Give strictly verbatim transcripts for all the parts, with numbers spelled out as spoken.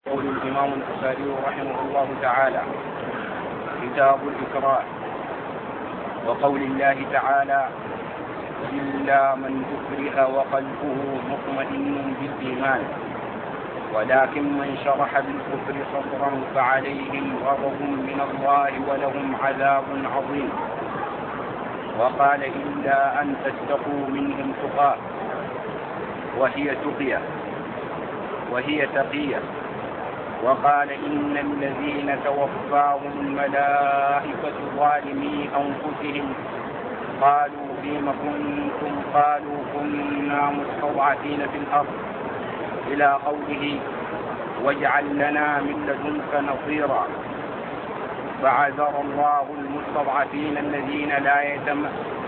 يقول الإمام البخاري رحمه الله تعالى: كتاب الإكراه. وقول الله تعالى: إلا من أكره وقلبه مطمئن بالإيمان ولكن من شرح بالكفر صدرا فعليهم غضب من الله ولهم عذاب عظيم. وقال: إلا أن تتقوا منهم تقاه وهي تقية وهي تقية. وقال: إن الذين توفاهم الملائكة ظالمي أنفسهم قالوا فيم كنتم قالوا كنا مستضعفين في الأرض إلى قوله: واجعل لنا من لدنك نصيرا. فعذر الله المستضعفين الذين لا يتم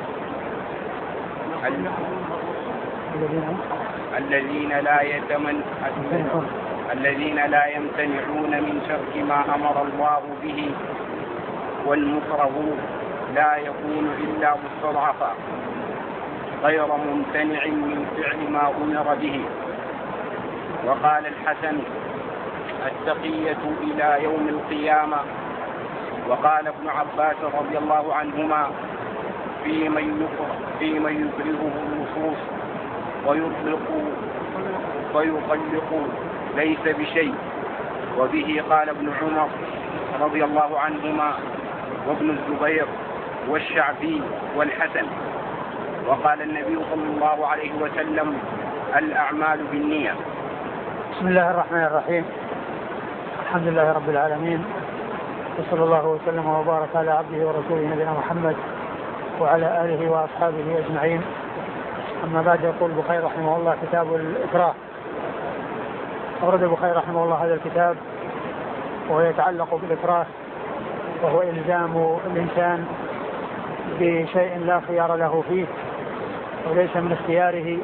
الذين لا يتمن الذين لا يمتنعون من شرك ما أمر الله به، والمكره لا يكون إلا مستضعفا غير ممتنع من فعل ما أمر به. وقال الحسن: التقية إلى يوم القيامة. وقال ابن عباس رضي الله عنهما: في من في من يكرهه النصوص ويطلق ويطلق ليس بشيء. وبه قال ابن عمر رضي الله عنهما وابن الزبير والشعبي والحسن. وقال النبي صلى الله عليه وسلم: الأعمال بالنية. بسم الله الرحمن الرحيم. الحمد لله رب العالمين، وصلى الله وسلم وبارك على عبده ورسوله نبينا محمد وعلى آله وأصحابه أجمعين. أما بعد، يقول البخاري رحمه الله: كتاب الإكراه. أورد البخاري رحمه الله هذا الكتاب وهو يتعلق بالإكراه، وهو إلزام الإنسان بشيء لا خيار له فيه وليس من اختياره.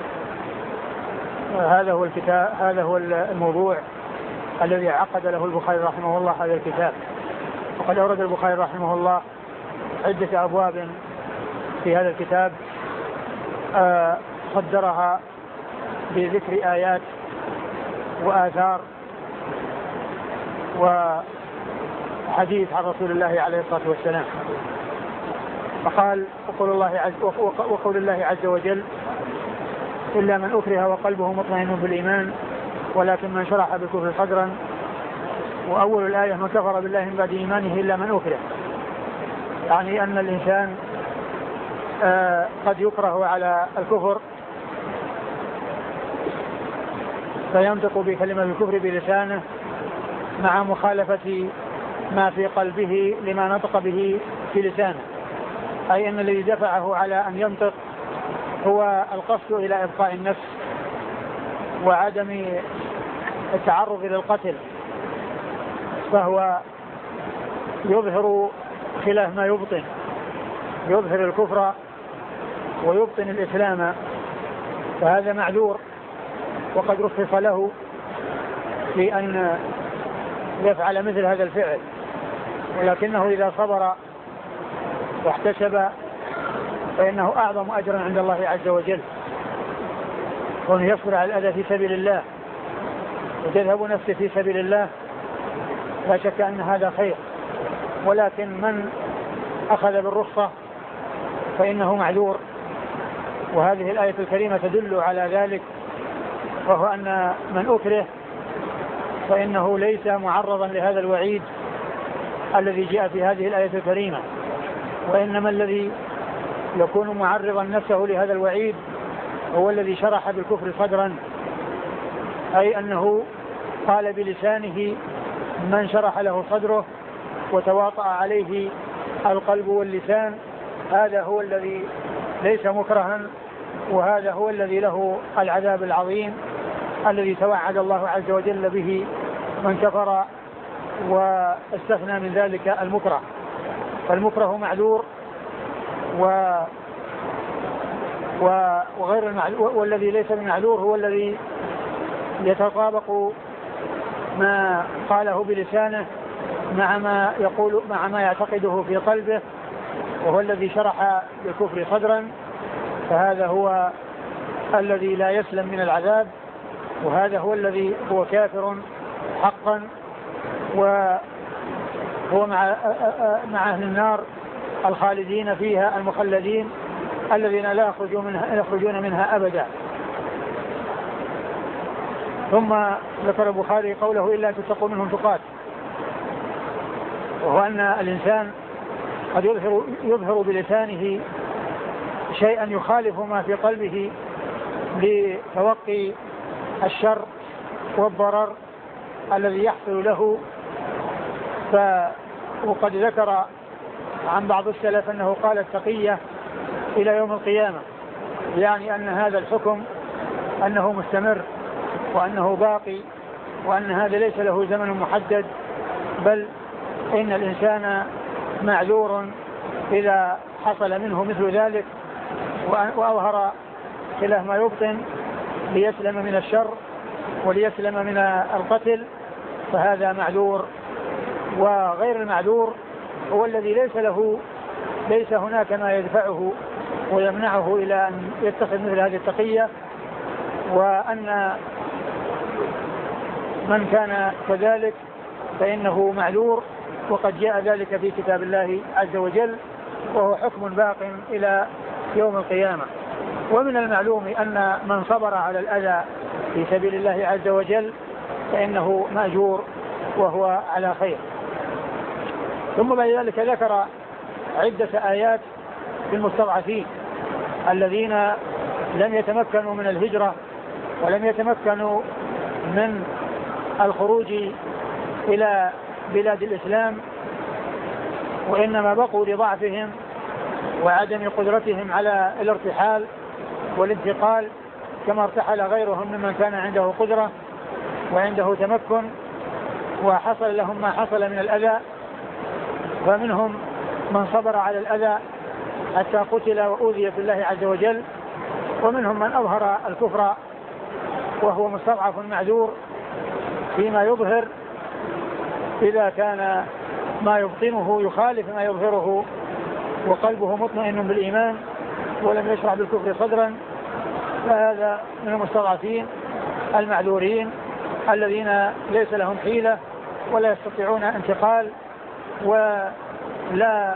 هذا هو الكتاب هذا هو الموضوع الذي عقد له البخاري رحمه الله هذا الكتاب. وقد أورد البخاري رحمه الله عدة أبواب في هذا الكتاب، آه صدرها بذكر آيات وآثار وحديث عن رسول الله عليه الصلاة والسلام. فقال: وقول الله عز, وقول الله عز وجل: إلا من أكره وقلبه مطمئن بالإيمان ولكن من شرح بالكفر صدرا. وأول الآية: من كفر بالله من بعد إيمانه إلا من أكره، يعني أن الإنسان آه قد يكره على الكفر فينطق بكلمة الكفر بلسانه مع مخالفة ما في قلبه لما نطق به في لسانه، أي أن الذي دفعه على أن ينطق هو القصد إلى إبقاء النفس وعدم التعرض للقتل، فهو يظهر خلاف ما يبطن، يظهر الكفر ويبطن الإسلام، فهذا معذور وقد رخص له في أن يفعل مثل هذا الفعل. ولكنه إذا صبر واحتسب فإنه أعظم أجرا عند الله عز وجل، كونه يصبر على الأذى في سبيل الله وتذهب نفسه في سبيل الله، لا شك أن هذا خير. ولكن من أخذ بالرخصة فإنه معذور، وهذه الآية الكريمة تدل على ذلك، وهو أن من أكره فإنه ليس معرضا لهذا الوعيد الذي جاء في هذه الآية الكريمة، وإنما الذي يكون معرضا نفسه لهذا الوعيد هو الذي شرح بالكفر صدرا، أي أنه قال بلسانه من شرح له صدره وتواطأ عليه القلب واللسان، هذا هو الذي ليس مكرها، وهذا هو الذي له العذاب العظيم الذي توعد الله عز وجل به من كفر واستثنى من ذلك المكره. فالمكره معذور و وغير المعذور، والذي ليس بمعذور هو الذي يتطابق ما قاله بلسانه مع ما يقول مع ما يعتقده في قلبه، وهو الذي شرح بالكفر صدرا، فهذا هو الذي لا يسلم من العذاب، وهذا هو الذي هو كافر حقا، وهو مع مع أهل النار الخالدين فيها المخلدين الذين لا يخرجون منها, يخرجون منها أبدا. ثم ذكر البخاري قوله إلا تتقوا منهم تقات، وهو أن الإنسان قد يظهر, يظهر بلسانه شيئا يخالف ما في قلبه لتوقي الشر والضرر الذي يحصل له. ف وقد ذكر عن بعض السلف أنه قال التقية إلى يوم القيامة، يعني أن هذا الحكم أنه مستمر وأنه باقي، وأن هذا ليس له زمن محدد، بل إن الإنسان معذور إذا حصل منه مثل ذلك وأظهر خلاف ما يبطن ليسلم من الشر وليسلم من القتل، فهذا معذور. وغير المعذور هو الذي ليس له ليس هناك ما يدفعه ويمنعه إلى أن يتخذ مثل هذه التقية، وأن من كان كذلك فإنه معذور، وقد جاء ذلك في كتاب الله عز وجل، وهو حكم باق إلى يوم القيامة. ومن المعلوم أن من صبر على الأذى في سبيل الله عز وجل فإنه مأجور وهو على خير. ثم بعد ذلك ذكر عدة آيات في المستضعفين الذين لم يتمكنوا من الهجرة ولم يتمكنوا من الخروج إلى بلاد الإسلام، وإنما بقوا لضعفهم وعدم قدرتهم على الارتحال والانتقال كما ارتحل غيرهم ممن كان عنده قدرة وعنده تمكن وحصل لهم ما حصل من الأذى. فمنهم من صبر على الأذى حتى قتل وأوذي في الله عز وجل، ومنهم من أظهر الكفر وهو مستضعف معذور فيما يظهر إذا كان ما يبطنه يخالف ما يظهره وقلبه مطمئن بالإيمان ولم يشرع بالكفر صدرا، فهذا من المستضعفين المعذورين الذين ليس لهم حيلة ولا يستطيعون انتقال ولا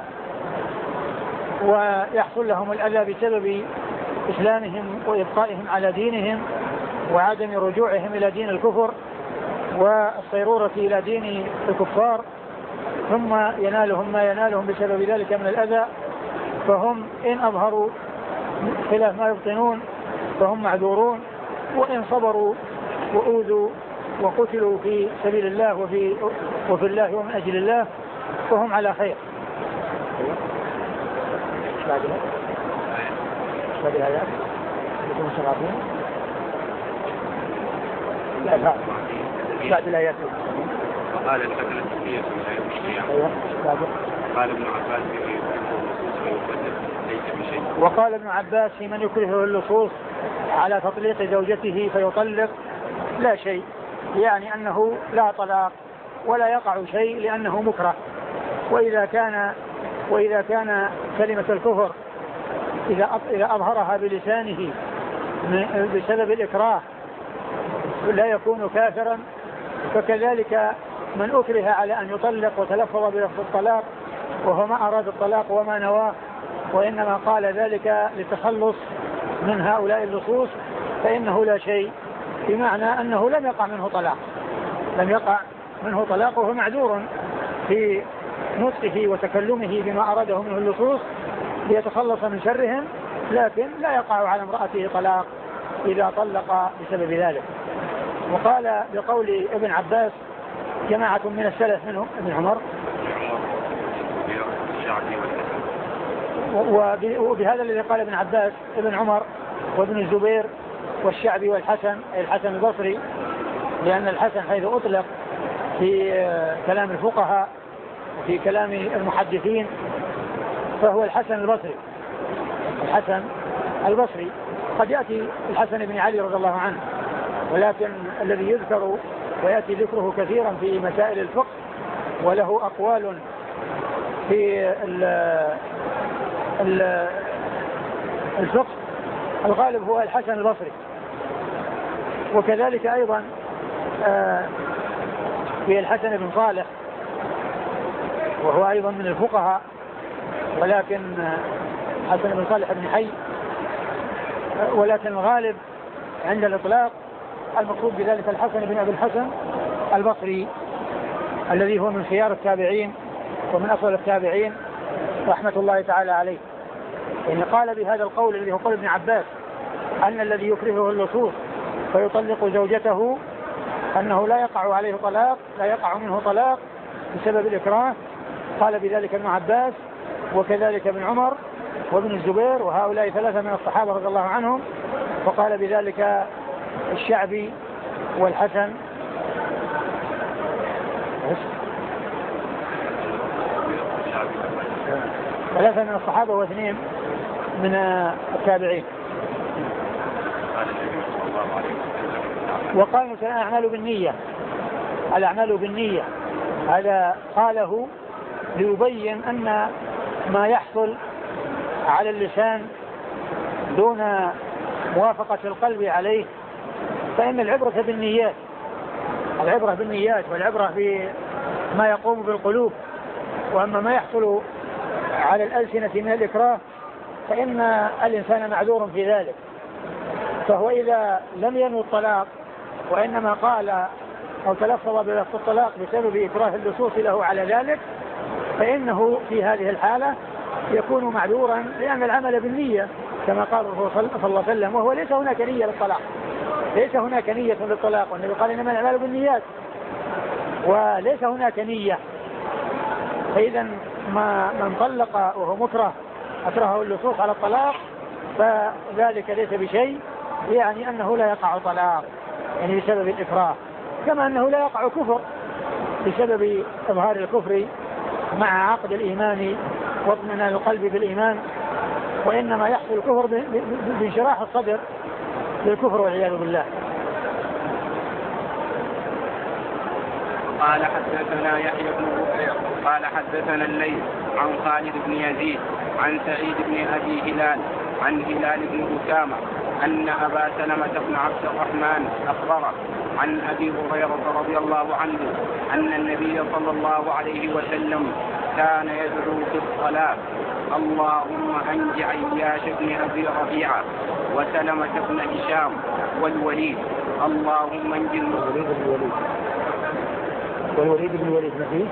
ويحصل لهم الأذى بسبب إسلامهم وإبقائهم على دينهم وعدم رجوعهم إلى دين الكفر والصيرورة إلى دين الكفار، ثم ينالهم ما ينالهم بسبب ذلك من الأذى، فهم إن أظهروا خلاف ما يبطنون فهم معذورون، وإن صبروا وأوذوا وقتلوا في سبيل الله وفي, وفي الله ومن أجل الله فهم على خير. بعد الآيات يكون شرابين بعد الآيات وقال الحسن التقية من آيات القيامة. قال ابن عباس ليس بشيء. وقال ابن عباس في من يكرهه اللصوص على تطليق زوجته فيطلق لا شيء، يعني أنه لا طلاق ولا يقع شيء لأنه مكره. وإذا كان وإذا كان كلمة الكفر إذا إذا أظهرها بلسانه بسبب الإكراه لا يكون كافرا، فكذلك من أكره على أن يطلق وتلفظ بلفظ الطلاق وهو ما أراد الطلاق وما نواه، وإنما قال ذلك للتخلص من هؤلاء اللصوص، فإنه لا شيء، بمعنى أنه لم يقع منه طلاق لم يقع منه طلاق وهو معذور في نطقه وتكلمه بما أراده منه اللصوص ليتخلص من شرهم، لكن لا يقع على امرأته طلاق إذا طلق بسبب ذلك. وقال بقول ابن عباس جماعة من السلف منهم ابن عمر، وبهذا الذي قال ابن عباس ابن عمر وابن الزبير والشعبي والحسن أي الحسن البصري، لأن الحسن حيث أطلق في كلام الفقهاء وفي كلام المحدثين فهو الحسن البصري الحسن البصري قد يأتي الحسن بن علي رضي الله عنه، ولكن الذي يذكر ويأتي ذكره كثيرا في مسائل الفقه وله أقوال في ال ال الفقه الغالب هو الحسن البصري. وكذلك أيضا في الحسن بن صالح وهو أيضا من الفقهاء، ولكن حسن بن صالح بن حي، ولكن الغالب عند الإطلاق المقصود بذلك الحسن بن أبي الحسن البصري الذي هو من خيار التابعين ومن أفضل التابعين رحمة الله تعالى عليه. يعني قال بهذا القول الذي هو قول ابن عباس أن الذي يكرهه اللصوص فيطلق زوجته أنه لا يقع عليه طلاق، لا يقع منه طلاق بسبب الإكراه. قال بذلك ابن عباس وكذلك ابن عمر وابن الزبير، وهؤلاء ثلاثة من الصحابة رضي الله عنهم. وقال بذلك الشعبي والحسن ثلاثة من الصحابة واثنين من التابعين. وقال مثلا الأعمال بالنية، الأعمال بالنية هذا قاله ليبين أن ما يحصل على اللسان دون موافقة القلب عليه فإن العبرة بالنيات، العبرة بالنيات والعبرة بما يقوم بالقلوب. وأما ما يحصل على الألسنة من الإكراه فإن الإنسان معذور في ذلك. فهو إذا لم ينوي الطلاق وإنما قال أو تلفظ بلفظ الطلاق بسبب إكراه اللصوص له على ذلك فإنه في هذه الحالة يكون معذورا، لأن العمل بالنية كما قال الرسول صلى الله عليه وسلم، وهو ليس هناك نية للطلاق، ليس هناك نية للطلاق، والنبي قال إنما الأعمال بالنيات وليس هناك نية. فإذا ما من طلق وهو مكره أكرهه اللصوص على الطلاق فذلك ليس بشيء، يعني أنه لا يقع طلاق يعني بسبب الإكراه، كما أنه لا يقع كفر بسبب إظهار الكفر مع عقد الإيمان واطمئنان القلب بالإيمان، وإنما يحصل الكفر بانشراح الصدر للكفر والعياذ بالله. قال حدثنا يحيى بن بكير قال حدثنا الليث عن خالد بن يزيد عن سعيد بن أبي هلال عن هلال بن أسامة أن أبا سلمة بن عبد الرحمن أخبره عن أبي هريرة رضي الله عنه أن النبي صلى الله عليه وسلم كان يدعو في الصلاة: اللهم أنج عياش بن أبي ربيعة وسلمة بن هشام والوليد، اللهم انج الوليد بن الوليد والوليد بن الوليد ما فيه؟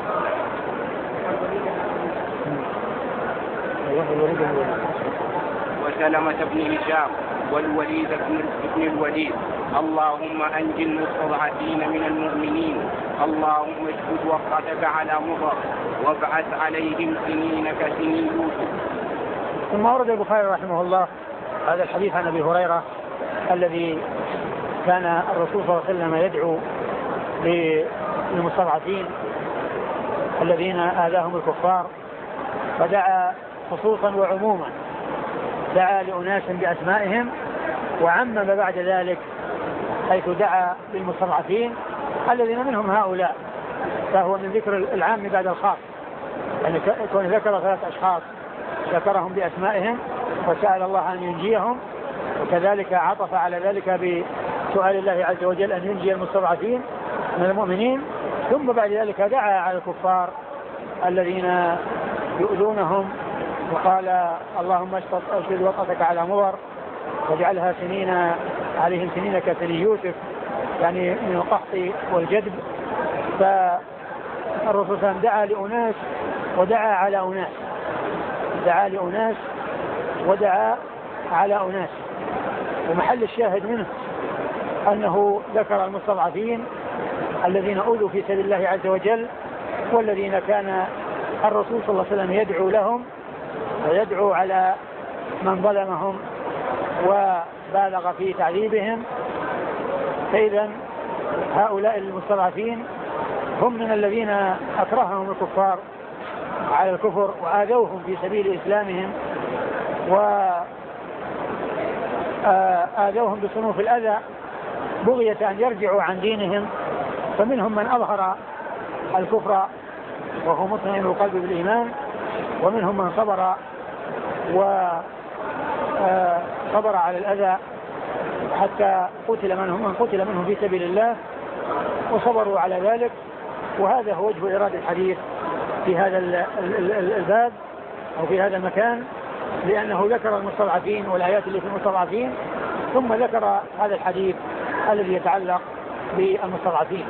الوليد بن الوليد وسلمة بن هشام والوليد بن الوليد، اللهم أنج المستضعفين من المؤمنين، اللهم اشهد وقتك على مضر وابعث عليهم سنين كسنين يوسف. ثم ورد البخاري رحمه الله هذا الحديث عن أبي هريرة الذي كان الرسول صلى الله عليه وسلم يدعو للمستضعفين الذين آذاهم الكفار، فدعا خصوصا وعموما، دعا لأناس بأسمائهم وعمم بعد ذلك حيث دعا للمستضعفين الذين منهم هؤلاء، فهو من ذكر العام بعد الخاص، يعني كون ذكر ثلاث أشخاص ذكرهم بأسمائهم وسأل الله أن ينجيهم، وكذلك عطف على ذلك بسؤال الله عز وجل أن ينجي المستضعفين من المؤمنين، ثم بعد ذلك دعا على الكفار الذين يؤذونهم وقال اللهم اشهد وطأتك على مضر واجعلها سنين عليهم سنين كسني يوسف، يعني من القحط والجدب. فالرسول صلى الله عليه وسلم دعا لأناس ودعا على أناس، دعا لأناس ودعا على أناس، ومحل الشاهد منه أنه ذكر المستضعفين الذين أوذوا في سبيل الله عز وجل، والذين كان الرسول صلى الله عليه وسلم يدعو لهم ويدعو على من ظلمهم وبالغ في تعذيبهم. فإذا هؤلاء المستضعفين هم من الذين أكرههم الكفار على الكفر وآذوهم في سبيل إسلامهم وآذوهم بصنوف الأذى بغية أن يرجعوا عن دينهم، فمنهم من أظهر الكفر وهو مطمئن القلب بالإيمان، ومنهم من صبر وصبر على الأذى حتى قتل منهم من قتل منهم في سبيل الله وصبروا على ذلك، وهذا هو وجه إيراد الحديث في هذا الباب أو في هذا المكان، لأنه ذكر المستضعفين والآيات اللي في المستضعفين ثم ذكر هذا الحديث الذي يتعلق بالمستضعفين.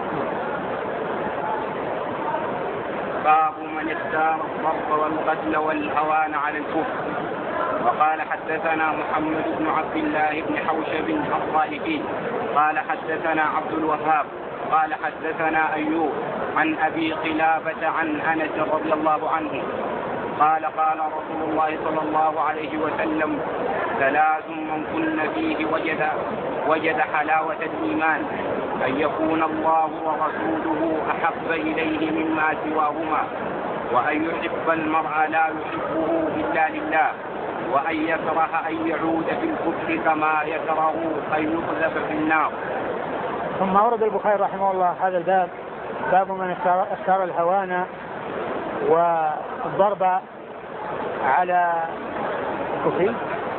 باب من اختار الضرب والقتل والهوان على الكفر. وقال حدثنا محمد بن عبد الله بن حوشب الطائفي قال حدثنا عبد الوهاب قال حدثنا أيوب عن أبي قلابة عن أنس رضي الله عنه قال قال رسول الله صلى الله عليه وسلم ثلاث من كن فيه وجد, وجد حلاوة الإيمان أن يكون الله ورسوله أحب إليه مما سواهما وأن يحب المرء لا يحبه إلا لله وأن يكره أن يعود في الكفر كما يكره أن يقذف في النار. ثم أورد البخاري رحمه الله هذا الباب باب من اختار الهوان والضرب على الكفر.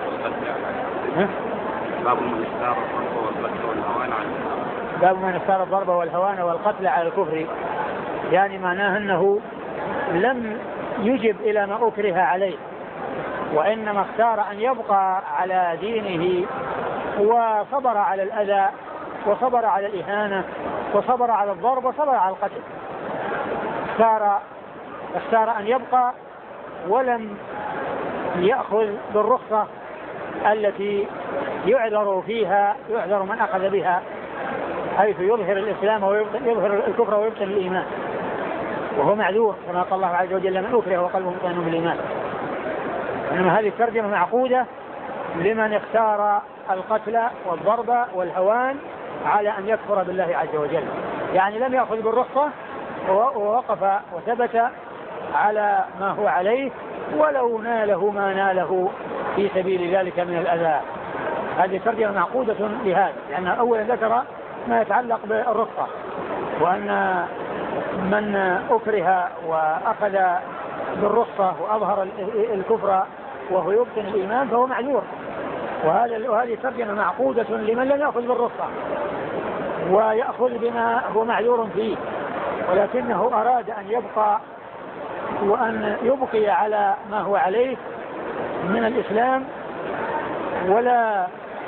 باب من اختار الضرب والقتل والهوان على الكفر. باب من اختار الضرب والهوان والقتل على الكفر، يعني معناه أنه لم يجب إلى ما أكره عليه، وإنما اختار أن يبقى على دينه وصبر على الأذى وصبر على الإهانة وصبر على الضرب وصبر على القتل. اختار اختار أن يبقى ولم يأخذ بالرخصة التي يعذر فيها يعذر من أخذ بها، حيث يظهر الإسلام ويظهر الكفر ويبطن الإيمان وهو معذور كما قال الله عز وجل من أكره وقلبه مطمئن بالإيمان. إنما هذه الترجمة معقودة لمن اختار القتل والضرب والهوان على أن يكفر بالله عز وجل، يعني لم يأخذ بالرخصة ووقف وثبت على ما هو عليه ولو ناله ما ناله في سبيل ذلك من الأذى. هذه ترجمة معقودة لهذا، لأن أولا ذكر ما يتعلق بالرخصة، وأن من أكره وأخذ بالرخصة وأظهر الكفر وهو يبطن الإيمان فهو معذور، وهذه ترجمة معقودة لمن لم يأخذ بالرخصة ويأخذ بما هو معذور فيه، ولكنه أراد أن يبقى وأن يبقي على ما هو عليه من الإسلام ولا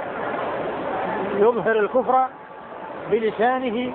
يظهر الكفر بلسانه،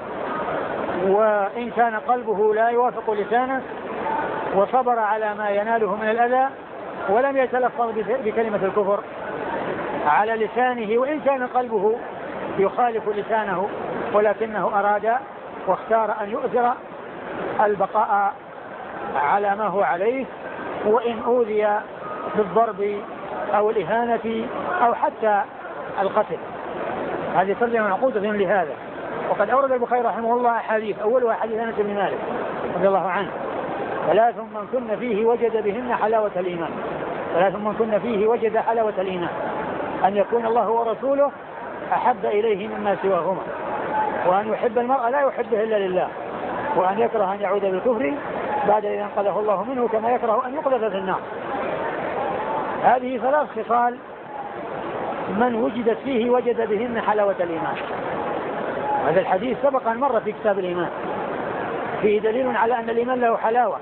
وإن كان قلبه لا يوافق لسانه، وصبر على ما يناله من الأذى ولم يتلفظ بكلمة الكفر على لسانه، وإن كان قلبه يخالف لسانه، ولكنه أراد واختار أن يؤثر البقاء على ما هو عليه، وإن أوذي بالضرب أو الإهانة أو حتى القتل. هذه ترجمة معقودة لهذا. وقد أورد البخاري رحمه الله حديث أولها حديث أنس بن مالك رضي الله عنه ثلاث من كن فيه وجد بهن حلاوة الإيمان. ثلاث من كن فيه وجد حلاوة الإيمان أن يكون الله ورسوله أحب إليه مما سواهما، وأن يحب المرء لا يحبه إلا لله، وأن يكره أن يعود بالكفر بعد إذا انقذه الله منه كما يكره أن يقذف في النار. هذه ثلاث خصال من وجدت فيه وجد بهن حلاوة الإيمان. هذا الحديث سبق أن مر في كتاب الإيمان، فيه دليل على أن الإيمان له حلاوة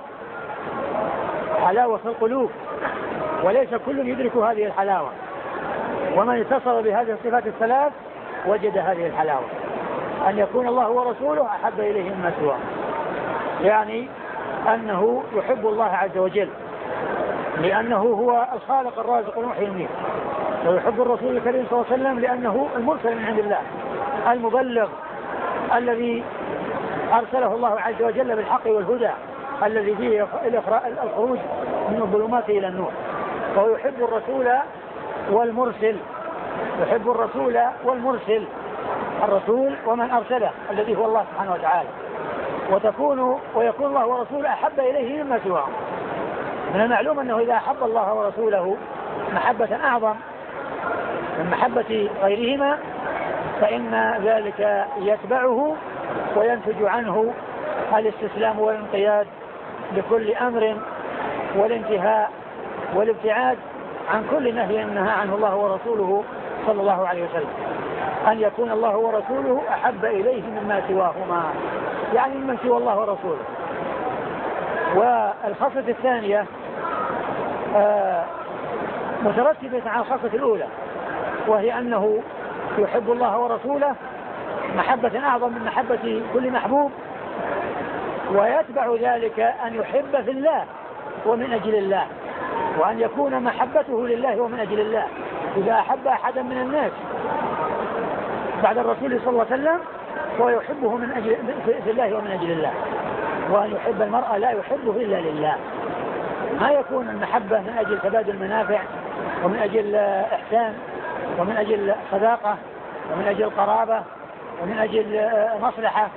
حلاوة في القلوب، وليس كل يدرك هذه الحلاوة، ومن اتصل بهذه الصفات الثلاث وجد هذه الحلاوة، أن يكون الله ورسوله أحب إليه مما سواه، يعني أنه يحب الله عز وجل لأنه هو الخالق الرازق المحيي المميت، ويحب الرسول الكريم صلى الله عليه وسلم لأنه المرسل من عند الله المبلغ الذي أرسله الله عز وجل بالحق والهدى الذي فيه الخروج من الظلمات إلى النور. فهو يحب الرسول والمرسل، يحب الرسول والمرسل، الرسول ومن أرسله الذي هو الله سبحانه وتعالى، وتكون ويكون الله ورسوله أحب إليه مما سواه. من المعلوم أنه إذا أحب الله ورسوله محبة أعظم من محبة غيرهما فإن ذلك يتبعه وينتج عنه الاستسلام والانقياد لكل أمر والانتهاء والابتعاد عن كل نهي نهى عنه الله ورسوله صلى الله عليه وسلم. أن يكون الله ورسوله أحب إليه مما سواهما، يعني ممن سوى الله ورسوله. والخصلة الثانية آه مترتبة على الخصلة الأولى، وهي أنه يحب الله ورسوله محبة أعظم من محبة كل محبوب، ويتبع ذلك أن يحب في الله ومن أجل الله، وأن يكون محبته لله ومن أجل الله. إذا أحب أحدا من الناس بعد الرسول صلى الله عليه وسلم هو يحبه من أجل في الله ومن أجل الله، وأن يحب المرأة لا يحبه إلا لله. ما يكون المحبة من أجل تبادل المنافع ومن أجل إحسان ومن أجل صداقة ومن أجل قرابة ومن أجل مصلحة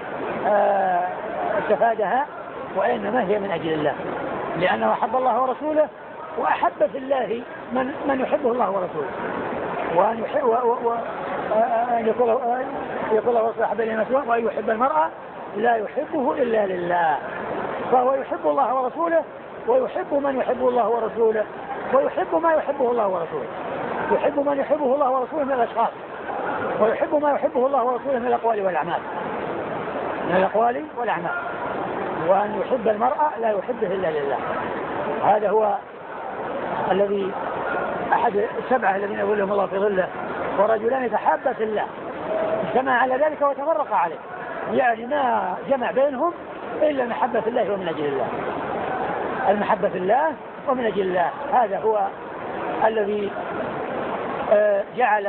استفادها، وإنما هي من أجل الله، لأنه أحب الله ورسوله وأحب في الله من, من يحبه الله ورسوله. وأن يحب وأن يقول يقول الله أحب إلينا سواء، وأن يحب المرأة لا يحبه إلا لله، فهو يحب الله ورسوله ويحب من يحبه الله ورسوله ويحب ما يحبه الله ورسوله، يحب من يحبه الله ورسوله من الأشخاص، ويحب ما يحبه الله ورسوله من الأقوال والأعمال من الأقوال والأعمال وأن يحب المرأة لا يحبه إلا لله. هذا هو الذي أحد السبعة الذين يقول لهم الله في ظله ورجلان يتحابا في الله اجتمع على ذلك وتفرق عليه، يعني ما جمع بينهم إلا المحبة في الله ومن أجل الله، المحبة في الله ومن أجل الله. هذا هو الذي جعل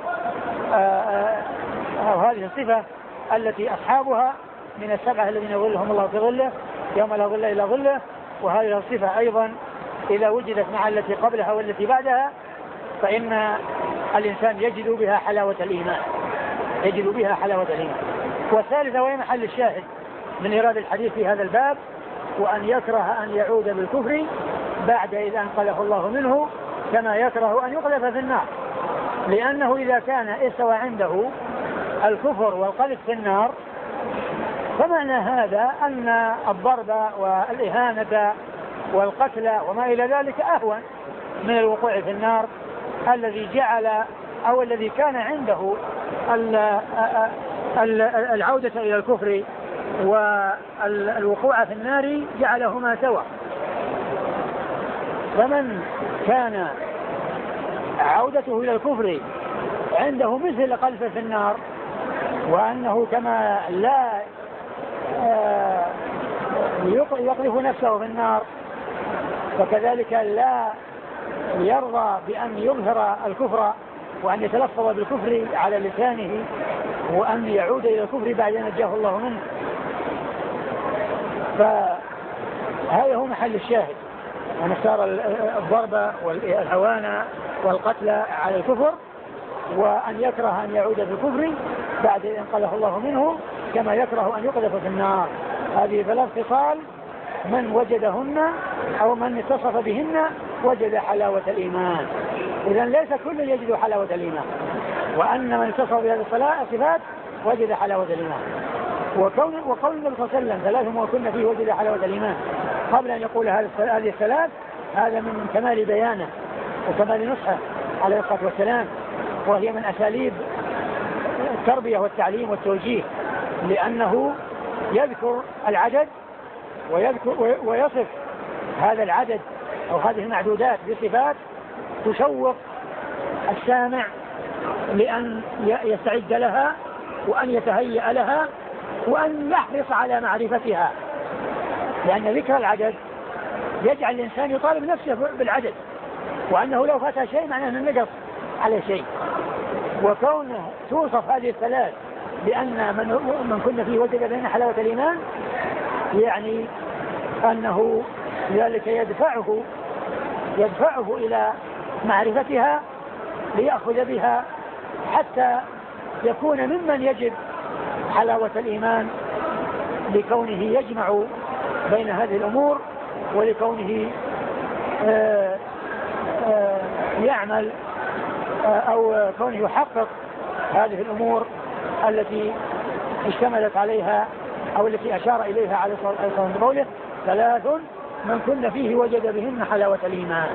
هذه الصفة التي أصحابها من السبعة الذين يظلهم الله في ظله يوم لا ظل إلا ظله. وهذه الصفة أيضا إذا وجدت مع التي قبلها والتي بعدها فإن الإنسان يجد بها حلاوة الإيمان، يجد بها حلاوة الإيمان. والثالثة وهي محل الشاهد من إيراد الحديث في هذا الباب، وأن يكره أن يعود بالكفر بعد إذا أنقذه الله منه، كما يكره أن يقذف في النار، لأنه إذا كان استوى عنده الكفر والقذف في النار فمعنى هذا أن الضرب والإهانة والقتل وما إلى ذلك أهون من الوقوع في النار، الذي جعل أو الذي كان عنده العودة إلى الكفر والوقوع في النار جعلهما سوا. فمن كان عودته إلى الكفر عنده مثل قذف في النار، وأنه كما لا يقذف نفسه في النار فكذلك لا يرضى بأن يظهر الكفر وأن يتلفظ بالكفر على لسانه وأن يعود إلى الكفر بعد أن نجاه الله منه. فهذا هو محل الشاهد، أن اختار الضرب والهوان والقتل على الكفر، وأن يكره أن يعود بالكفر بعد أن انقذه الله منه، كما يكره أن يقذف في النار. هذه ثلاث خصال من وجدهن أو من اتصف بهن وجد حلاوة الإيمان. إذن ليس كل يجد حلاوة الإيمان، وأن من اتصف بهذه الصفات وجد حلاوة الإيمان. وقول وقول النبي صلى الله عليه وسلم ثلاث ما كنا فيه وجد حلاوة الإيمان قبل أن يقول هذه الثلاث، هذا من كمال بيانه وكمال نصحه عليه الصلاة والسلام، وهي من أساليب التربية والتعليم والتوجيه، لأنه يذكر العدد ويذكر ويصف هذا العدد أو هذه المعدودات بصفات تشوق السامع لأن يستعد لها وأن يتهيأ لها وأن يحرص على معرفتها، لأن ذكر العدد يجعل الإنسان يطالب نفسه بالعدد، وأنه لو فات شيء معناه أنه نقص على شيء. وكونه توصف هذه الثلاث بأن من, من كنا فيه وجد بين حلاوة الإيمان، يعني أنه ذلك يدفعه يدفعه إلى معرفتها ليأخذ بها حتى يكون ممن يجد حلاوة الإيمان، لكونه يجمع بين هذه الأمور ولكونه آآ آآ يعمل أو كونه يحقق هذه الأمور التي اشتملت عليها أو التي أشار إليها عليه الصلاة والسلام بقوله ثلاث من كن فيه وجد بهن حلاوة الإيمان.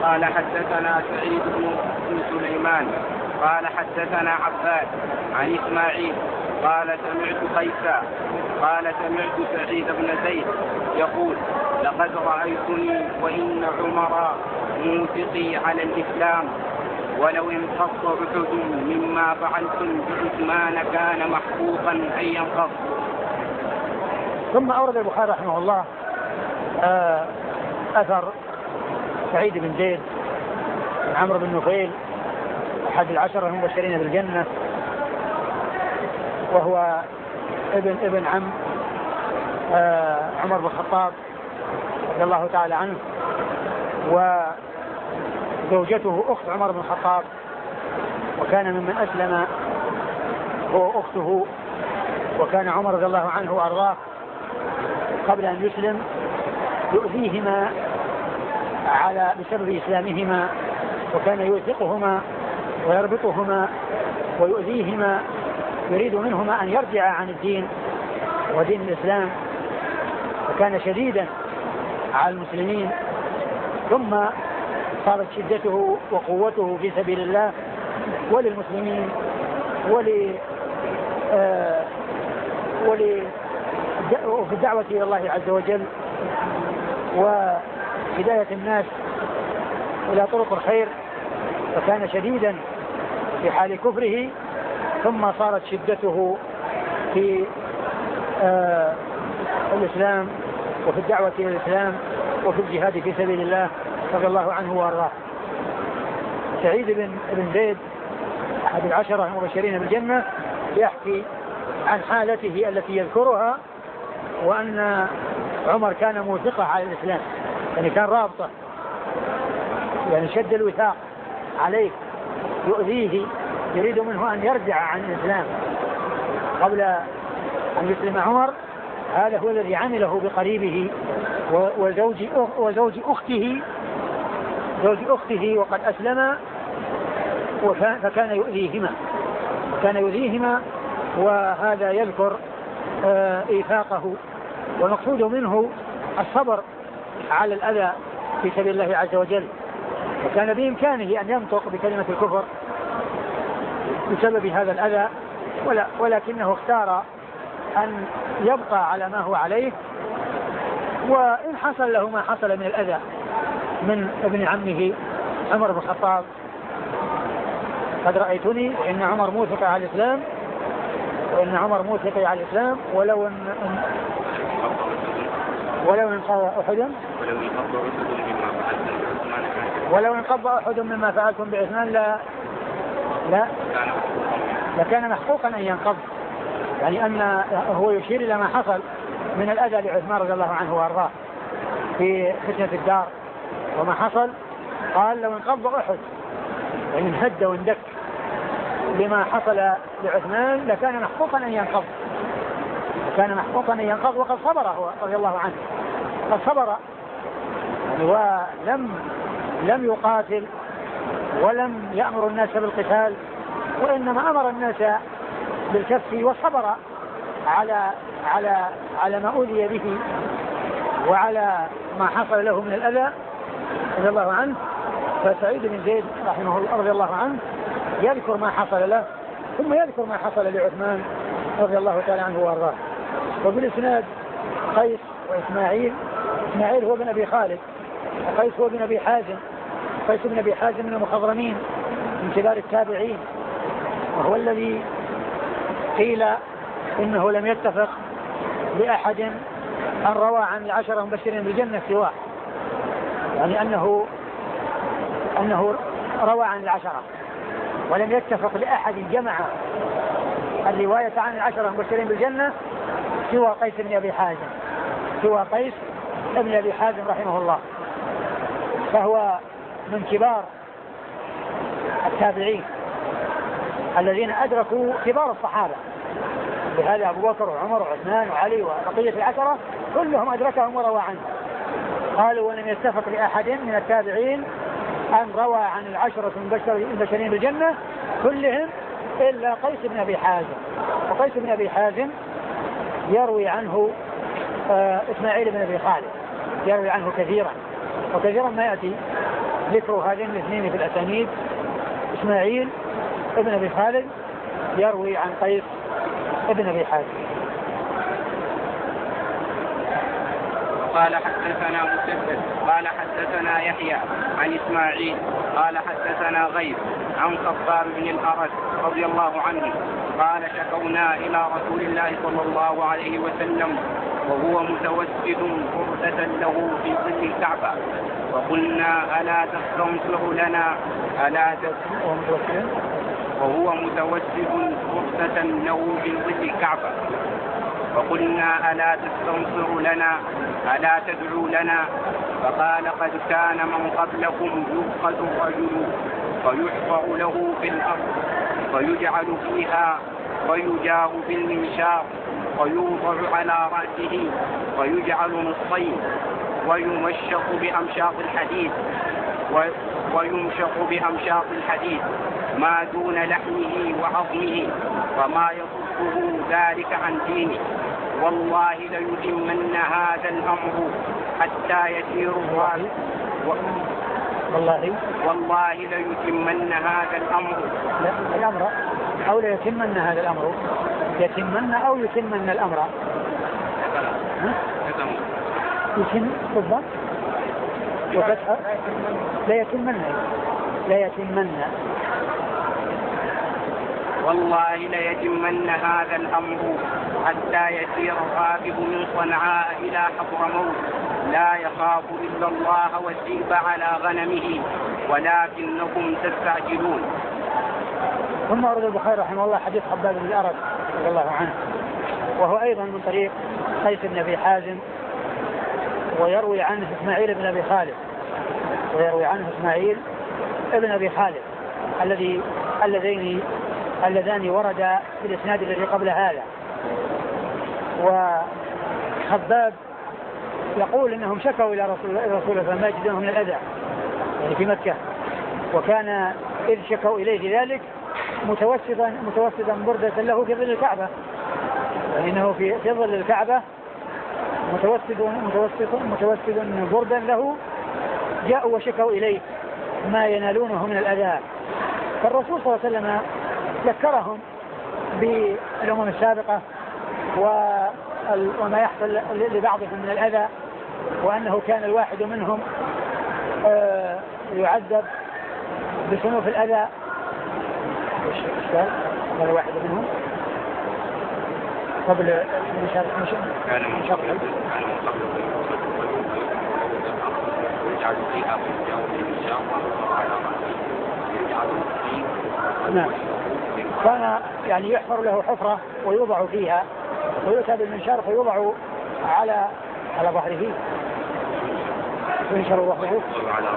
قال حدثنا سعيد بن سليمان قال حدثنا عباد عن إسماعيل قال سمعت قيسا قال سمعت سعيد بن زيد يقول لقد رأيتني وإن عمر موثقي على الإسلام ولو انقض أحد مما فعلتم بعثمان كان محفوظا أن ينقض. ثم أورد البخاري رحمه الله أثر سعيد بن زيد بن عمرو بن نفيل أحد العشرة المبشرين بالجنة، وهو ابن ابن عم عمر بن الخطاب رضي الله تعالى عنه، وزوجته أخت عمر بن الخطاب، وكان ممن أسلم هو أخته، وكان عمر رضي الله عنه وأرضاه قبل أن يسلم يؤذيهما على بسبب إسلامهما، وكان يوثقهما ويربطهما ويؤذيهما، يريد منهما أن يرجع عن الدين ودين الإسلام، وكان شديدا على المسلمين. ثم صارت شدته وقوته في سبيل الله وللمسلمين ول آه ول وفي الدعوة إلى الله عز وجل وهداية الناس إلى طرق الخير، فكان شديدا في حال كفره. ثم صارت شدته في آه الإسلام وفي الدعوة إلى الإسلام وفي الجهاد في سبيل الله رضي الله عنه وارضاه. سعيد بن بن زيد أحد العشرة المبشرين بالجنة يحكي عن حالته التي يذكرها، وأن عمر كان موثقا على الإسلام، يعني كان رابطه، يعني شد الوثاق عليه، يؤذيه، يريد منه أن يرجع عن الإسلام قبل أن يسلم عمر. هذا هو الذي عمله بقريبه وزوج وزوج أخته زوج أخته وقد أسلم، فكان يؤذيهما كان يؤذيهما وهذا يذكر إيثاقه، والمقصود منه الصبر على الأذى في سبيل الله عز وجل. وكان بإمكانه أن ينطق بكلمة الكفر بسبب هذا الأذى، ولكنه اختار أن يبقى على ما هو عليه، وإن حصل له ما حصل من الأذى من ابن عمه عمر بن الخطاب. قد رأيتني إن عمر موثق على الإسلام وإن عمر موثق على الإسلام ولو ان ولو انقضى أحد ولو انقضى أحد مما فعلتم بعثمان لا لا لكان محقوقا أن ينقض، يعني أن هو يشير إلى ما حصل من الأذى لعثمان رضي الله عنه وأرضاه في فتنة الدار وما حصل. قال لو انقض أحد يعني انهد واندك لما حصل لعثمان لكان محقوقا أن ينقض كان محقوقا أن ينقض وقد صبر هو رضي الله عنه، قد صبر يعني ولم لم يقاتل ولم يأمر الناس بالقتال، وإنما أمر الناس بالكف والصبر على على على ما أوذي به وعلى ما حصل له من الأذى رضي الله عنه. فسعيد بن زيد رحمه الله رضي الله عنه يذكر ما حصل له، ثم يذكر ما حصل لعثمان رضي الله تعالى عنه وارضاه. وبالإسناد قيس وإسماعيل، إسماعيل هو بن أبي خالد وقيس هو بن أبي حازم. قيس بن أبي حازم من المخضرمين من كبار التابعين، وهو الذي قيل إنه لم يتفق لأحد أن روى عن العشرة المبشرين بالجنة سواه، يعني أنه أنه روى عن العشرة ولم يتفق لأحد جمع الرواية عن العشرة المبشرين بالجنة سوى قيس بن أبي حازم سوى قيس بن أبي حازم رحمه الله، فهو من كبار التابعين الذين أدركوا كبار الصحابة، بهذا أبو بكر وعمر وعثمان وعلي وبقية العشرة كلهم أدركهم وروى عنه. قالوا ولم يتفق لأحد من التابعين أن روى عن العشرة المبشرين بالجنة كلهم إلا قيس بن أبي حازم. وقيس بن أبي حازم يروي عنه آه إسماعيل بن أبي خالد، يروي عنه كثيرا، وكثيرا ما يأتي ذكر هذين الاثنين في الأسانيد. إسماعيل ابن أبي خالد يروي عن قيس ابن أبي حازم. قال حدثنا مسدد قال حدثنا يحيى عن إسماعيل قال حدثنا غيث عن خباب بن الأرد رضي الله عنه قال شكونا إلى رسول الله صلى الله عليه وسلم وهو متوسد بردة له في ظل الكعبة فقلنا ألا تستنصر لنا ألا تستنصر وهو متوسد بردة له في ظل الكعبة فقلنا ألا تستنصر لنا ألا تدعو لنا فقال قد كان من قبلكم يؤخذ الرجل فيحفر له في الأرض فيجعل فيها ويجاه بالمنشار ويوضع على رأسه ويجعل نصفين ويمشق بأمشاط الحديد ويمشق بأمشاط الحديد ما دون لحمه وعظمه فما يصده ذلك عن دينه والله ليتمن هذا الأمر حتى يسير الظالم والله والله ليتمن هذا الأمر لا الأمر أو ليتمن هذا الأمر يتمن أو يتمن الأمر يتم بالضبط وفتحة لا يتمن لا يتمن والله ليتمن هذا الأمر حتى يسير الراكب من صنعاء إلى حضرموت لا يخاف إلا الله والذئب على غنمه ولكنكم تستعجلون. ثم ورد البخاري رحمه الله حديث خباب بن الأرد رضي الله عنه وهو أيضا من طريق قيس بن أبي حازم ويروي عنه إسماعيل بن أبي خالد ويروي عنه إسماعيل ابن أبي خالد الذي اللذين اللذان وردا في الإسناد الذي قبل هذا. وخباب يقول إنهم شكوا إلى رسول الله فما يجدونه من الأذى يعني في مكة وكان إذ شكوا إليه ذلك متوسدا متوسدا بردة له في ظل الكعبة فإنه في في ظل الكعبة متوسد متوسد متوسد بردا له جاءوا وشكوا إليه ما ينالونه من الأذى. فالرسول صلى الله عليه وسلم ذكرهم بالأمم السابقة وما يحصل لبعضهم من الأذى وأنه كان الواحد منهم يعذب بصنوف الأذى. كان الواحد منهم قبل مشارك كان من قبل يجعل فيها نعم كان يعني يحفر له حفرة ويوضع فيها ويؤتى بالمنشار فيوضع على على ظهره وينشر ظهره على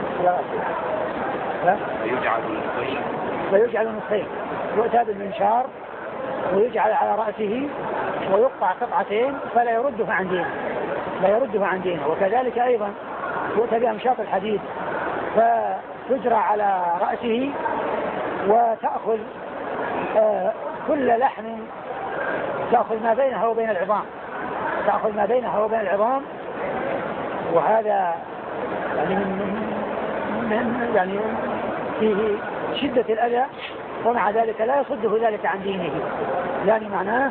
رأسه ويجعل نصفين ويجعل نصفين يؤتى بالمنشار ويجعل على رأسه ويقطع قطعتين فلا يردها عن دينه لا يردها عن دينه. وكذلك أيضا يؤتى بأمشاط الحديد فتجرى على رأسه وتأخذ آه كل لحم تأخذ ما بينها وبين العظام تأخذ ما بينها وبين العظام وهذا يعني من, من يعني فيه شدة الأذى ومع ذلك لا يصده ذلك عن دينه. يعني معناه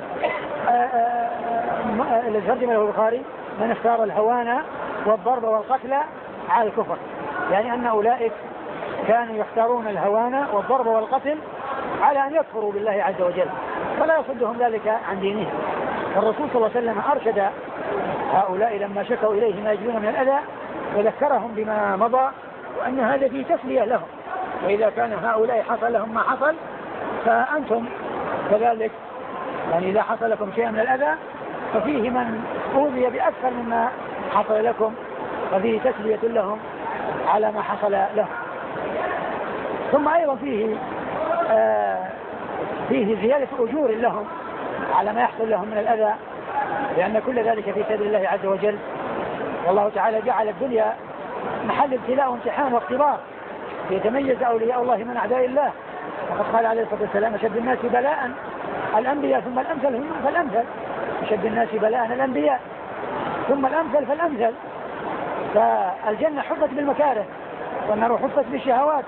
الذي ترجم له البخاري من اختار الهوان والضرب والقتل على الكفر يعني أن أولئك كانوا يختارون الهوان والضرب والقتل على أن يكفروا بالله عز وجل فلا يصدهم ذلك عن دينه. الرسول صلى الله عليه وسلم أرشد هؤلاء لما شكوا إليه ما يجدون من الأذى وذكرهم بما مضى وأن هذا فيه تسلية لهم وإذا كان هؤلاء حصل لهم ما حصل فأنتم كذلك يعني إذا حصل لكم شيء من الأذى ففيه من أوذي بأكثر مما حصل لكم ففيه تسلية لهم على ما حصل لهم. ثم أيضا فيه آه فيه زيادة أجور لهم على ما يحصل لهم من الأذى لأن كل ذلك في سبيل الله عز وجل. والله تعالى جعل الدنيا محل ابتلاء وامتحان واختبار يتميز أولياء الله من أعداء الله. وقد قال عليه الصلاة والسلام أشد الناس بلاء الأنبياء ثم الأمثل فالأمثل أشد الناس بلاء الأنبياء ثم الأمثل فالأمثل. فالجنة حفت بالمكاره والنار حفت بالشهوات.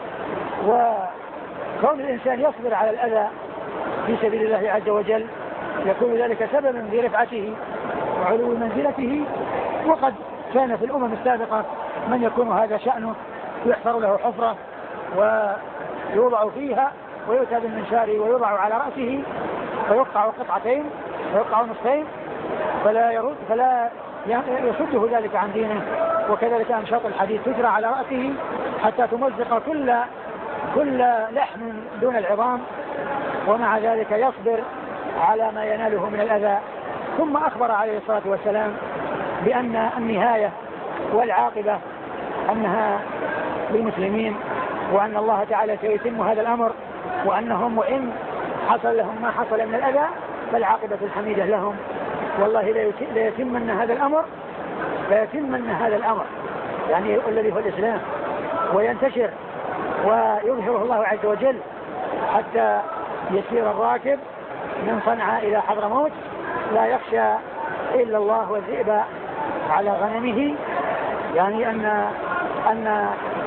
وكون الإنسان يصبر على الأذى في سبيل الله عز وجل يكون ذلك سببا في رفعته وعلو منزلته. وقد كان في الأمم السابقة من يكون هذا شأنه يحفر له حفرة ويوضع فيها ويؤتى بالمنشار ويوضع على رأسه فيقطع قطعتين ويقطع نصفين فلا يرد فلا يصده ذلك عن دينه. وكذلك أنشاط الحديد تجرى على رأسه حتى تمزق كل كل لحم دون العظام، ومع ذلك يصبر على ما يناله من الأذى. ثم أخبر عليه الصلاة والسلام بأن النهاية والعاقبة أنها للمسلمين، وأن الله تعالى سيتم هذا الأمر، وأنهم وإن حصل لهم ما حصل من الأذى فالعاقبة الحميدة لهم. والله ليتمن هذا الأمر ليتمن هذا الأمر يعني الذي هو الإسلام وينتشر ويظهره الله عز وجل حتى يسير الراكب من صنعاء إلى حضرموت لا يخشى إلا الله والذئب على غنمه. يعني أن أن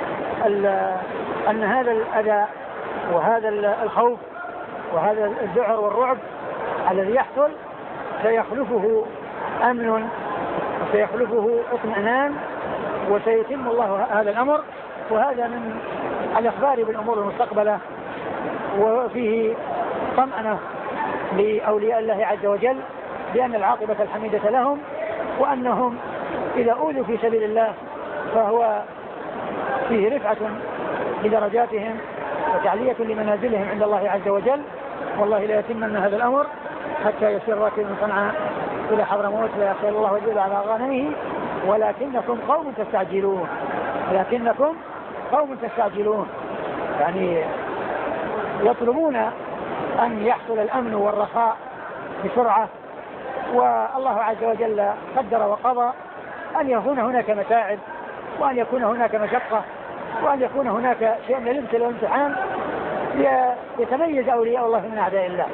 أن هذا الأذى وهذا الخوف وهذا الذعر والرعب الذي يحصل سيخلفه أمن وسيخلفه اطمئنان وسيتم الله هذا الأمر. وهذا من الإخبار بالأمور المستقبلة، وفيه طمأنة لأولياء الله عز وجل بأن العاقبة الحميدة لهم، وأنهم إذا أوذوا في سبيل الله فهو فيه رفعة لدرجاتهم وتعلية لمنازلهم عند الله عز وجل. والله لا يتمن هذا الأمر حتى يسير راكب من صنعاء إلى حضرموت لا يخشى الله وجل على غنمه ولكنكم قوم تستعجلون ولكنكم قوم تستعجلون يعني يطلبون أن يحصل الأمن والرخاء بسرعة، والله عز وجل قدر وقضى أن يكون هناك متاعب وأن يكون هناك مشقة وأن يكون هناك شيء من الابتلاء والامتحان ليتميز أولياء الله من أعداء الله،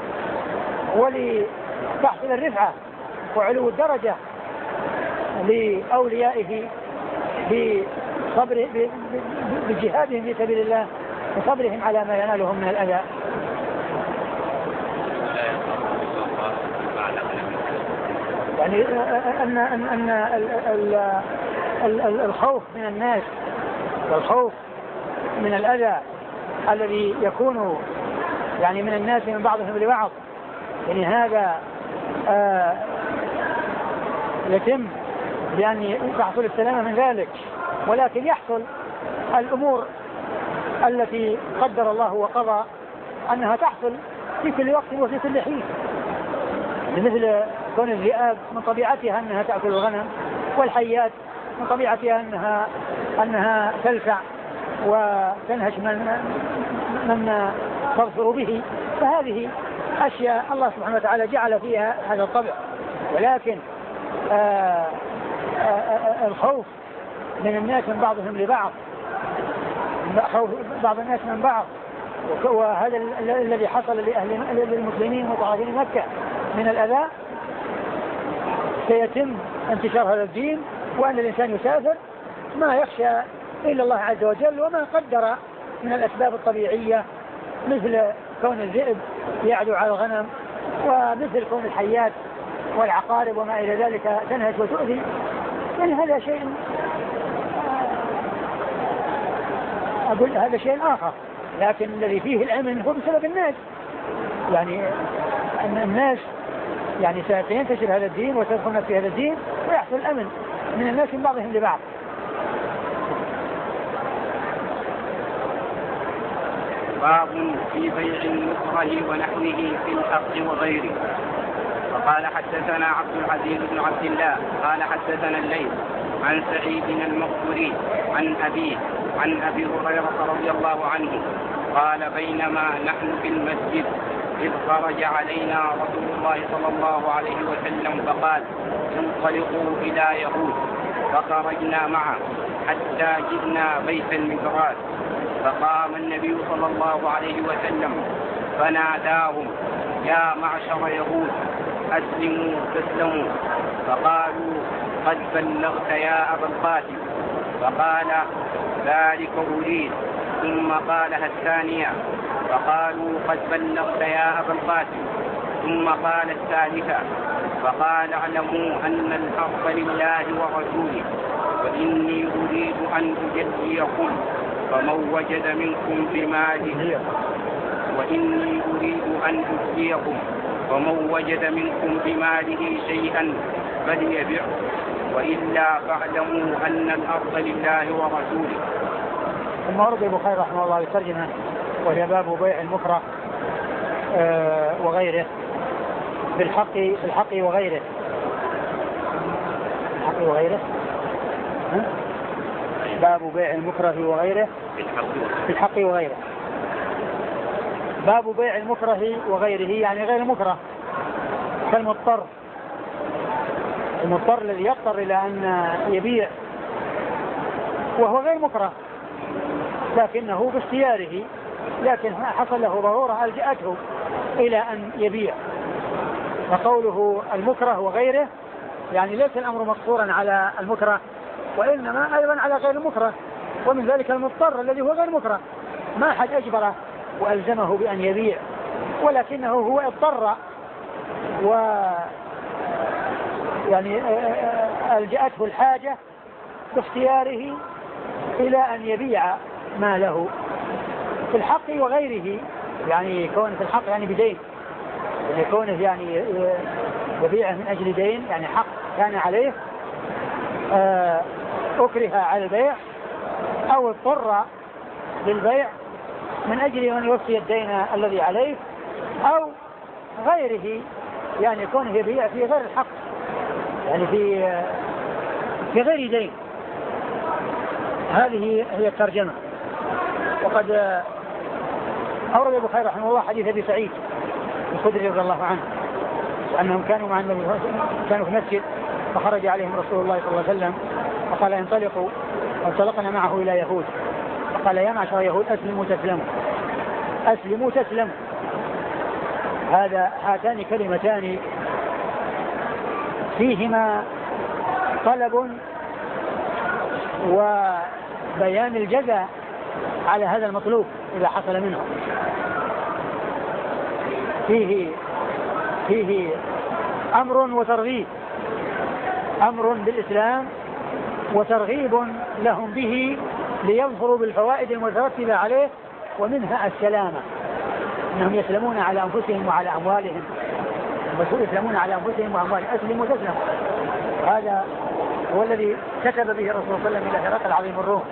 ولتحصل الرفعة وعلو الدرجة لأوليائه بصبر بجهادهم في سبيل الله وصبرهم على ما ينالهم من الأذى. يعني أن أن أن الخوف من الناس والخوف من الأذى الذي يكون يعني من الناس من بعضهم لبعض، يعني هذا آه يتم بأن تحصل السلامة من ذلك، ولكن يحصل الأمور التي قدر الله وقضى أنها تحصل في كل وقت وفي كل حين، مثل كون الذئاب من طبيعتها أنها تأكل الغنم، والحيات من طبيعتها أنها أنها تلفع وتنهش من من تظفر به. فهذه أشياء الله سبحانه وتعالى جعل فيها هذا الطبع، ولكن آآ آآ الخوف من الناس من بعضهم لبعض، خوف بعض الناس من بعض، وهذا الذي حصل لأهل المسلمين وطرفين مكة من الأذى سيتم انتشار هذا الدين، وأن الإنسان يسافر ما يخشى إلا الله عز وجل وما قدر من الأسباب الطبيعية، مثل كون الذئب يعدو على الغنم، ومثل كون الحيات والعقارب وما إلى ذلك تنهش وتؤذي. يعني هذا شيء أقول هذا شيء آخر، لكن الذي فيه الأمن هو بسبب الناس، يعني أن الناس يعني سينتشر هذا الدين وتدخلنا في هذا الدين ويحصل الأمن من الناس من بعضهم لبعض. باب في بيع المكره ونحوه في الحق وغيره. وقال حدثنا عبد العزيز بن عبد الله قال حدثنا الليث عن سعيد المقبوري عن أبيه عن أبي هريرة رضي الله عنه قال بينما نحن في المسجد إذ خرج علينا رسول الله صلى الله عليه وسلم فقال انطلقوا إلى يهود، فخرجنا معه حتى جئنا بيت المقراء، فقام النبي صلى الله عليه وسلم فناداهم يا معشر يهود أسلموا تسلموا، فقالوا قد بلغت يا أبا القاسم، فقال ذلك أريد. ثم قالها الثانية فقالوا قد بلغت يا أبا القاسم. ثم قال الثالثة فقال اعلموا أن الحق لله ورسوله وإني أريد أن أجزيكم فمن وجد منكم بماله وإني أريد أن أجزيكم فمن وجد منكم بماله شيئا فليبعه وإلا فاعلموا أن الأرض لله ورسوله. ثم ورد البخاري رحمه الله الترجمة وهي باب بيع المكره آه وغيره بالحق بالحق وغيره بالحق وغيره ها؟ باب بيع المكره وغيره بالحق وغيره. باب بيع المكره وغيره يعني غير المكره كالمضطر، المضطر الذي يضطر إلى أن يبيع وهو غير مكره لكنه باختياره، لكن حصل له ضرورة ألجأته إلى أن يبيع. فقوله المكره وغيره يعني ليس الأمر مقصورا على المكره وإنما أيضا على غير المكره، ومن ذلك المضطر الذي هو غير مكره ما أحد أجبره وألزمه بأن يبيع، ولكنه هو اضطر و يعني ألجأته الحاجة باختياره إلى أن يبيع ما له. في الحق وغيره يعني كونه في الحق يعني بدين، يعني كونه يعني يبيعه من أجل دين يعني حق كان عليه أكره على البيع أو اضطر للبيع من أجل أن يوفي الدين الذي عليه أو غيره يعني كونه يبيع في غير الحق يعني في في غير دين. هذه هي الترجمة. وقد أورد البخاري رحمه الله حديث أبي سعيد الخدري رضي الله عنه وأنهم كانوا مع النبي كانوا في مسجد فخرج عليهم رسول الله صلى الله عليه وسلم فقال انطلقوا، وانطلقنا معه إلى يهود فقال يا معشر يهود أسلموا تسلموا أسلموا تسلموا. هذا هاتان كلمتان فيهما طلب وبيان الجزاء على هذا المطلوب إذا حصل منه. فيه فيه أمر وترغيب، أمر بالإسلام وترغيب لهم به ليظهروا بالفوائد المترتبة عليه ومنها السلامة، أنهم يسلمون على أنفسهم وعلى أموالهم، يسلمون على أنفسهم وأموالهم أسلموا تسلموا. هذا هو الذي كتب به الرسول صلى الله عليه وسلم إلى هرقل عظيم الروم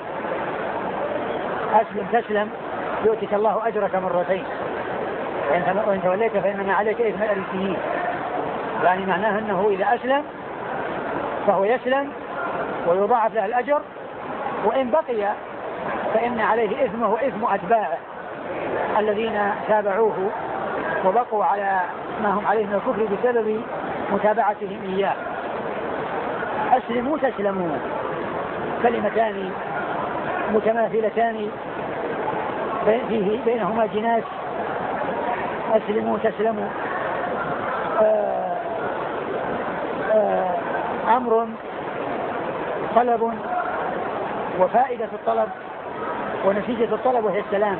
أسلم تسلم يؤتك الله أجرك مرتين وإن توليت فإنما عليك إثم الأريسيين. يعني معناه أنه إذا أسلم فهو يسلم ويضاعف له الأجر، وإن بقي فإن عليه إثمه وإثم أتباعه الذين تابعوه وبقوا على ما هم عليه من الكفر بسبب متابعتهم إياه. أسلموا تسلموا كلمتان متماثلتان فيه بينهما جناس. أسلموا تسلموا آآ آآ أمر طلب وفائدة الطلب ونتيجة الطلب وهي السلام.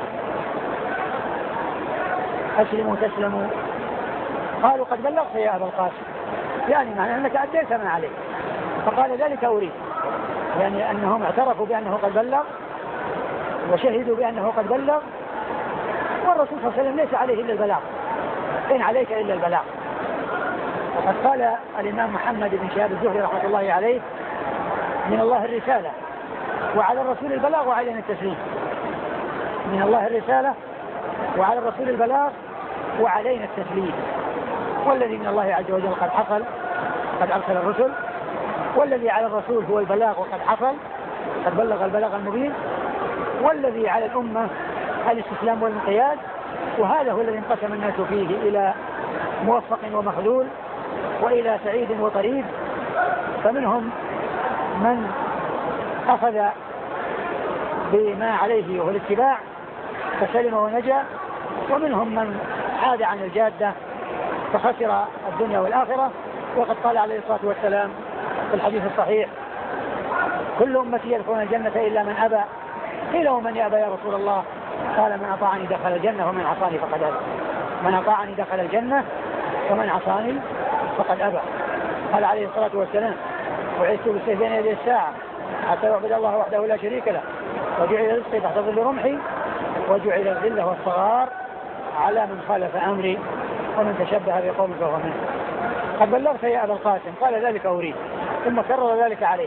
أسلموا تسلموا. قالوا قد بلغت يا أبا القاسم، يعني معنى أنك أديت ما عليك. فقال ذلك أريد، يعني أنهم اعترفوا بأنه قد بلغ وشهدوا بأنه قد بلغ، والرسول صلى الله عليه وسلم ليس عليه إلا البلاغ، إن عليك إلا البلاغ. وقد قال الإمام محمد بن شهاب الزهري رحمة الله عليه من الله الرسالة وعلى الرسول البلاغ وعلينا التسليم. من الله الرسالة وعلى الرسول البلاغ وعلينا التسليم. والذي من الله عز وجل قد حصل، قد أرسل الرسل، والذي على الرسول هو البلاغ وقد حصل، قد بلغ البلاغ المبين، والذي على الأمة الاستسلام والانقياد. وهذا هو الذي انقسم الناس فيه إلى موفق ومخذول وإلى سعيد وطريد. فمنهم من أخذ بما عليه وهو الاتباع فسلم ونجا، ومنهم من حاد عن الجادة فخسر الدنيا والآخرة. وقد قال عليه الصلاة والسلام في الحديث الصحيح كل أمتي يدخلون الجنة إلا من أبى. قيل ومن يأبى يا رسول الله؟ قال من أطاعني دخل الجنة ومن عصاني فقد أبى. من أطاعني دخل الجنة ومن عصاني فقد أبى. قال عليه الصلاة والسلام وعدت بالسيف بين يدي الساعة حتى يعبد الله وحده لا شريك له وجعل رزقي تحت ظل رمحي وجعل الذل والصغار على من خالف أمري ومن تشبه بقوم فهو منه. قد بلغت يا أبا القاسم قال ذلك أريد ثم كرر ذلك عليه.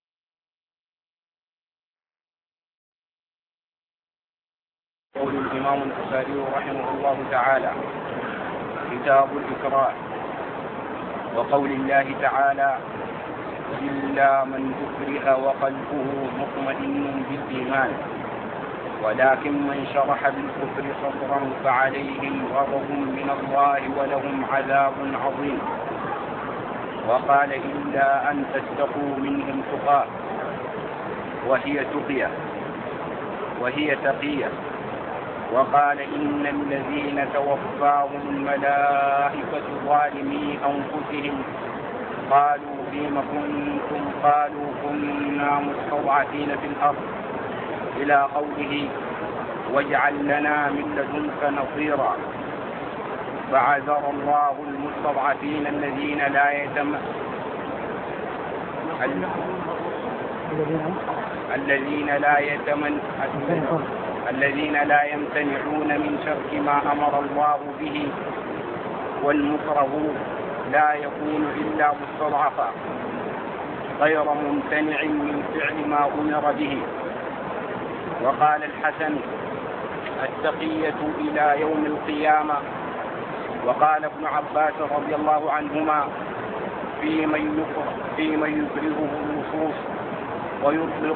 قول الإمام البخاري رحمه الله تعالى كتاب الإكراه وقول الله تعالى إلا من أكره وقلبه مطمئن بالإيمان ولكن من شرح بالكفر صدرا فعليهم غضب من الله ولهم عذاب عظيم. وقال إلا أن تتقوا منهم تقاه وهي تقية وهي تقية. وقال إن الذين توفاهم الملائكة ظالمي أنفسهم قالوا فيما كنتم قالوا كنا مستضعفين في الأرض إلى قوله واجعل لنا من لدنك نصيرا. فعذر الله المستضعفين الذين لا يتم الذين لا يتمن الذين لا يمتنعون من ترك ما أمر الله به والمكره لا يكون إلا مستضعفا غير ممتنع من فعل ما أمر به. وقال الحسن التقية إلى يوم القيامة. وقال ابن عباس رضي الله عنهما في من في من يكرهه النصوص ويطلق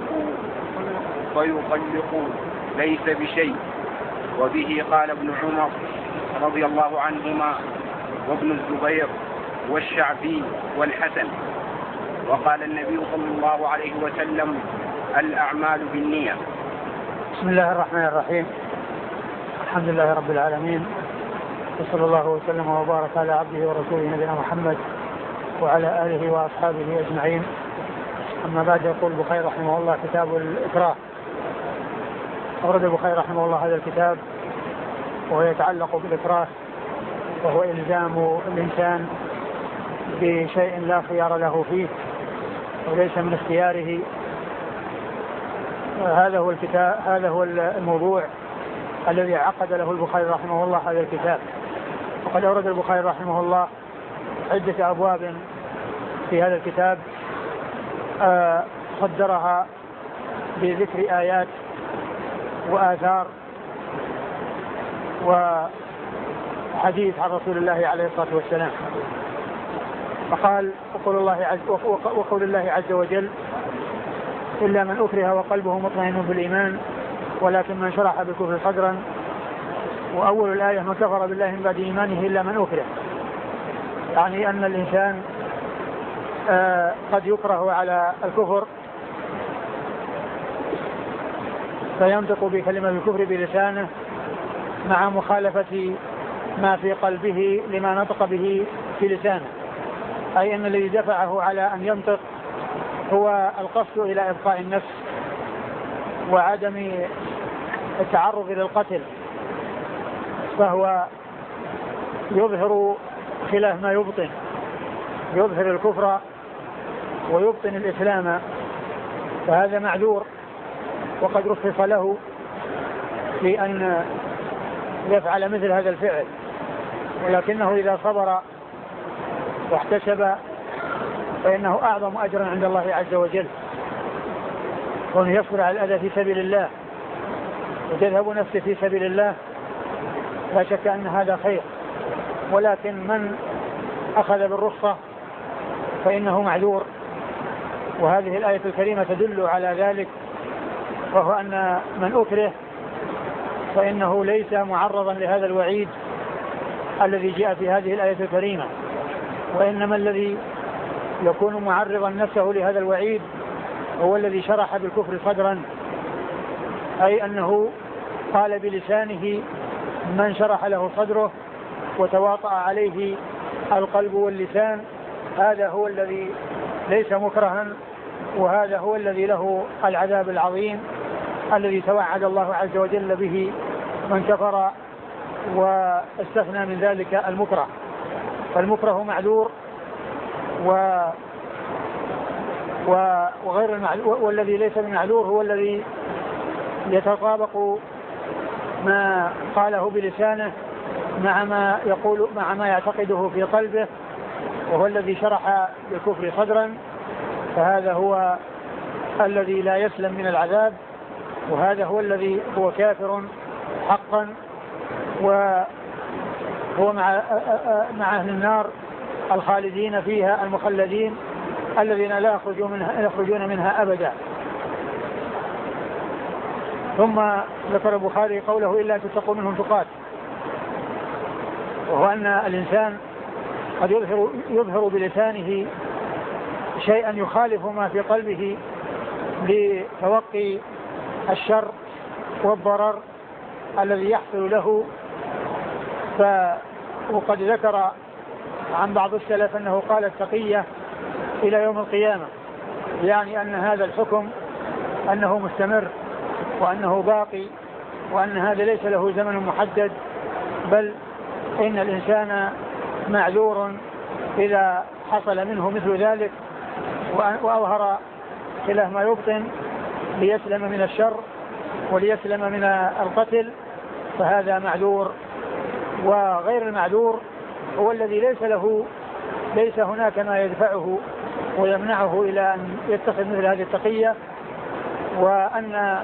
ويطلق ليس بشيء. وبه قال ابن عمر رضي الله عنهما وابن الزبير والشعبي والحسن. وقال النبي صلى الله عليه وسلم الأعمال بالنية. بسم الله الرحمن الرحيم. الحمد لله رب العالمين وصلى الله وسلم وبارك على عبده ورسوله نبينا محمد وعلى آله وأصحابه أجمعين. أما بعد يقول البخاري رحمه الله كتاب الإكراه. أورد البخاري رحمه الله هذا الكتاب وهو يتعلق بالإكراه وهو إلزام الإنسان بشيء لا خيار له فيه وليس من اختياره. هذا هو الكتاب هذا هو الموضوع الذي عقد له البخاري رحمه الله هذا الكتاب. وقد أورد البخاري رحمه الله عدة أبواب في هذا الكتاب آه صدرها بذكر آيات وآثار وحديث عن رسول الله عليه الصلاة والسلام. فقال وقول الله عز, وقول الله عز وجل إلا من أكره وقلبه مطمئن بالإيمان ولكن من شرح بالكفر صدرا. وأول الآية من كفر بالله من بعد إيمانه إلا من أكره، يعني أن الإنسان آه قد يكره على الكفر فينطق بكلمة الكفر بلسانه مع مخالفة ما في قلبه لما نطق به في لسانه، أي أن الذي دفعه على أن ينطق هو القصد إلى إبقاء النفس وعدم التعرض للقتل، فهو يظهر خلاف ما يبطن، يظهر الكفر ويبطن الإسلام، فهذا معذور وقد رخص له في أن يفعل مثل هذا الفعل. ولكنه إذا صبر واحتسب فإنه أعظم أجرا عند الله عز وجل، وأن يصبر على الأذى في سبيل الله وتذهب نفسه في سبيل الله، لا شك أن هذا خير. ولكن من أخذ بالرخصة فإنه معذور، وهذه الآية الكريمة تدل على ذلك، وهو أن من أكره فإنه ليس معرضا لهذا الوعيد الذي جاء في هذه الآية الكريمة، وإنما الذي يكون معرضا نفسه لهذا الوعيد هو الذي شرح بالكفر صدرا، أي أنه قال بلسانه من شرح له صدره وتواطأ عليه القلب واللسان، هذا هو الذي ليس مكرها وهذا هو الذي له العذاب العظيم الذي توعد الله عز وجل به من كفر واستثنى من ذلك المكره. فالمكره معذور و وغير المعذور، والذي ليس بمعذور هو الذي يتطابق ما قاله بلسانه مع ما يقول مع ما يعتقده في قلبه، وهو الذي شرح بالكفر صدرا، فهذا هو الذي لا يسلم من العذاب، وهذا هو الذي هو كافر حقا، وهو مع مع أهل النار الخالدين فيها المخلدين الذين لا يخرجون منها, يخرجون منها أبدا. ثم ذكر البخاري قوله إلا تتقوا منهم تقات، وهو أن الإنسان قد يظهر, يظهر بلسانه شيئا يخالف ما في قلبه لتوقي الشر والضرر الذي يحصل له. ف وقد ذكر عن بعض السلف أنه قال التقية إلى يوم القيامة، يعني أن هذا الحكم أنه مستمر وأنه باقي، وأن هذا ليس له زمن محدد، بل إن الإنسان معذور إذا حصل منه مثل ذلك وأظهر خلاف ما يبطن ليسلم من الشر وليسلم من القتل، فهذا معذور. وغير المعذور هو الذي ليس له ليس هناك ما يدفعه ويمنعه إلى أن يتخذ مثل هذه التقية، وأن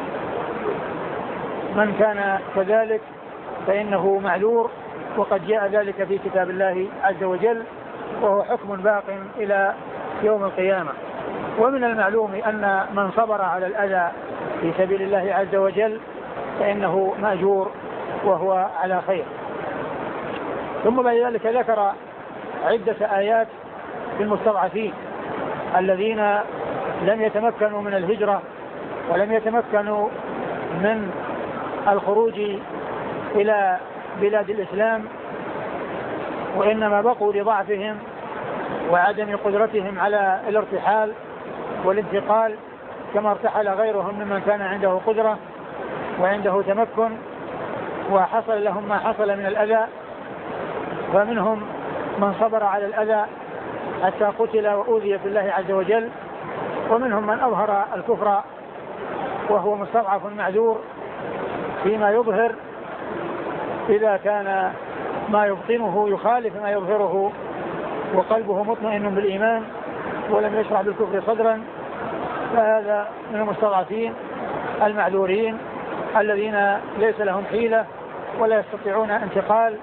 من كان كذلك فإنه معذور، وقد جاء ذلك في كتاب الله عز وجل، وهو حكم باق إلى يوم القيامة. ومن المعلوم أن من صبر على الأذى في سبيل الله عز وجل فإنه مأجور وهو على خير. ثم بعد ذلك ذكر عدة آيات في المستضعفين الذين لم يتمكنوا من الهجرة ولم يتمكنوا من الخروج إلى بلاد الإسلام، وإنما بقوا لضعفهم وعدم قدرتهم على الارتحال والانتقال كما ارتحل غيرهم ممن كان عنده قدرة وعنده تمكن وحصل لهم ما حصل من الأذى. فمنهم من صبر على الأذى حتى قتل وأوذي في الله عز وجل، ومنهم من أظهر الكفر وهو مستضعف معذور فيما يظهر إذا كان ما يبطنه يخالف ما يظهره وقلبه مطمئن بالإيمان ولم يشرح بالكفر صدرا، فهذا من المستضعفين المعذورين الذين ليس لهم حيلة ولا يستطيعون انتقال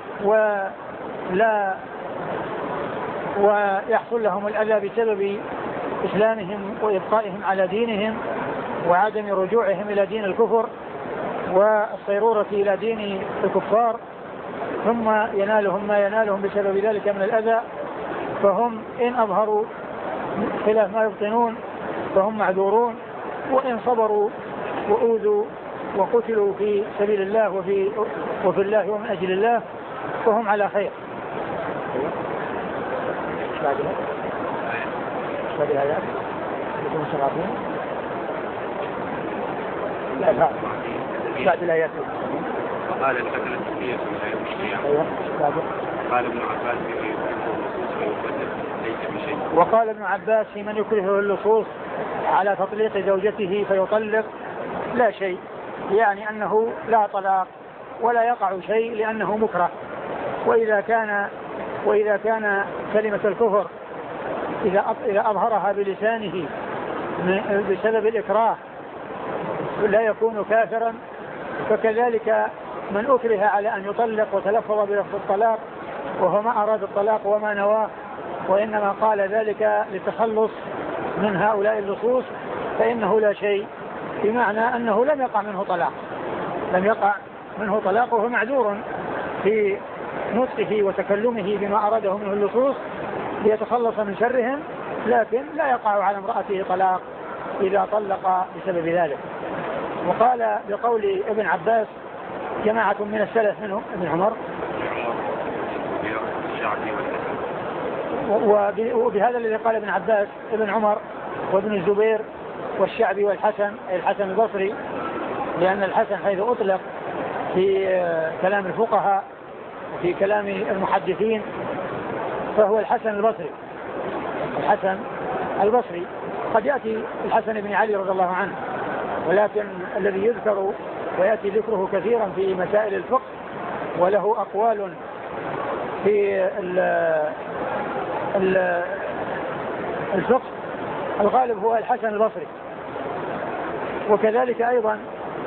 ولا ويحصل لهم الأذى بسبب إسلامهم وإبقائهم على دينهم وعدم رجوعهم إلى دين الكفر والصيرورة إلى دين الكفار، ثم ينالهم ما ينالهم بسبب ذلك من الأذى، فهم إن أظهروا خلاف ما يبطنون فهم معذورون، وإن صبروا وأوذوا وقتلوا في سبيل الله وفي, وفي الله ومن أجل الله فهم على خير. بعد الآيات لا لا بعد الآيات وقال الحسن التقية من آيات القيامة. قال ابن عباس ليس بشيء. وقال ابن عباس في من يكرهه اللصوص على تطليق زوجته فيطلق لا شيء، يعني أنه لا طلاق ولا يقع شيء لأنه مكره. وإذا كان وإذا كان كلمة الكفر إذا إذا أظهرها بلسانه بسبب الإكراه لا يكون كافرا، فكذلك من أكره على أن يطلق وتلفظ بلفظ الطلاق وهو ما أراد الطلاق وما نواه، وإنما قال ذلك للتخلص من هؤلاء اللصوص، فإنه لا شيء، بمعنى أنه لم يقع منه طلاق لم يقع منه طلاق وهو معذور في نطقه وتكلمه بما أراده منه اللصوص ليتخلص من شرهم، لكن لا يقع على امرأته طلاق إذا طلق بسبب ذلك. وقال بقول ابن عباس جماعة من السلف منهم ابن عمر وبهذا الذي قال ابن عباس ابن عمر وابن الزبير والشعبي والحسن، أي الحسن البصري، لأن الحسن حيث أطلق في كلام الفقهاء وفي كلام المحدثين فهو الحسن البصري. الحسن البصري قد يأتي الحسن بن علي رضي الله عنه، ولكن الذي يذكر ويأتي ذكره كثيرا في مسائل الفقه وله أقوال في ال ال الفقه الغالب هو الحسن البصري. وكذلك أيضا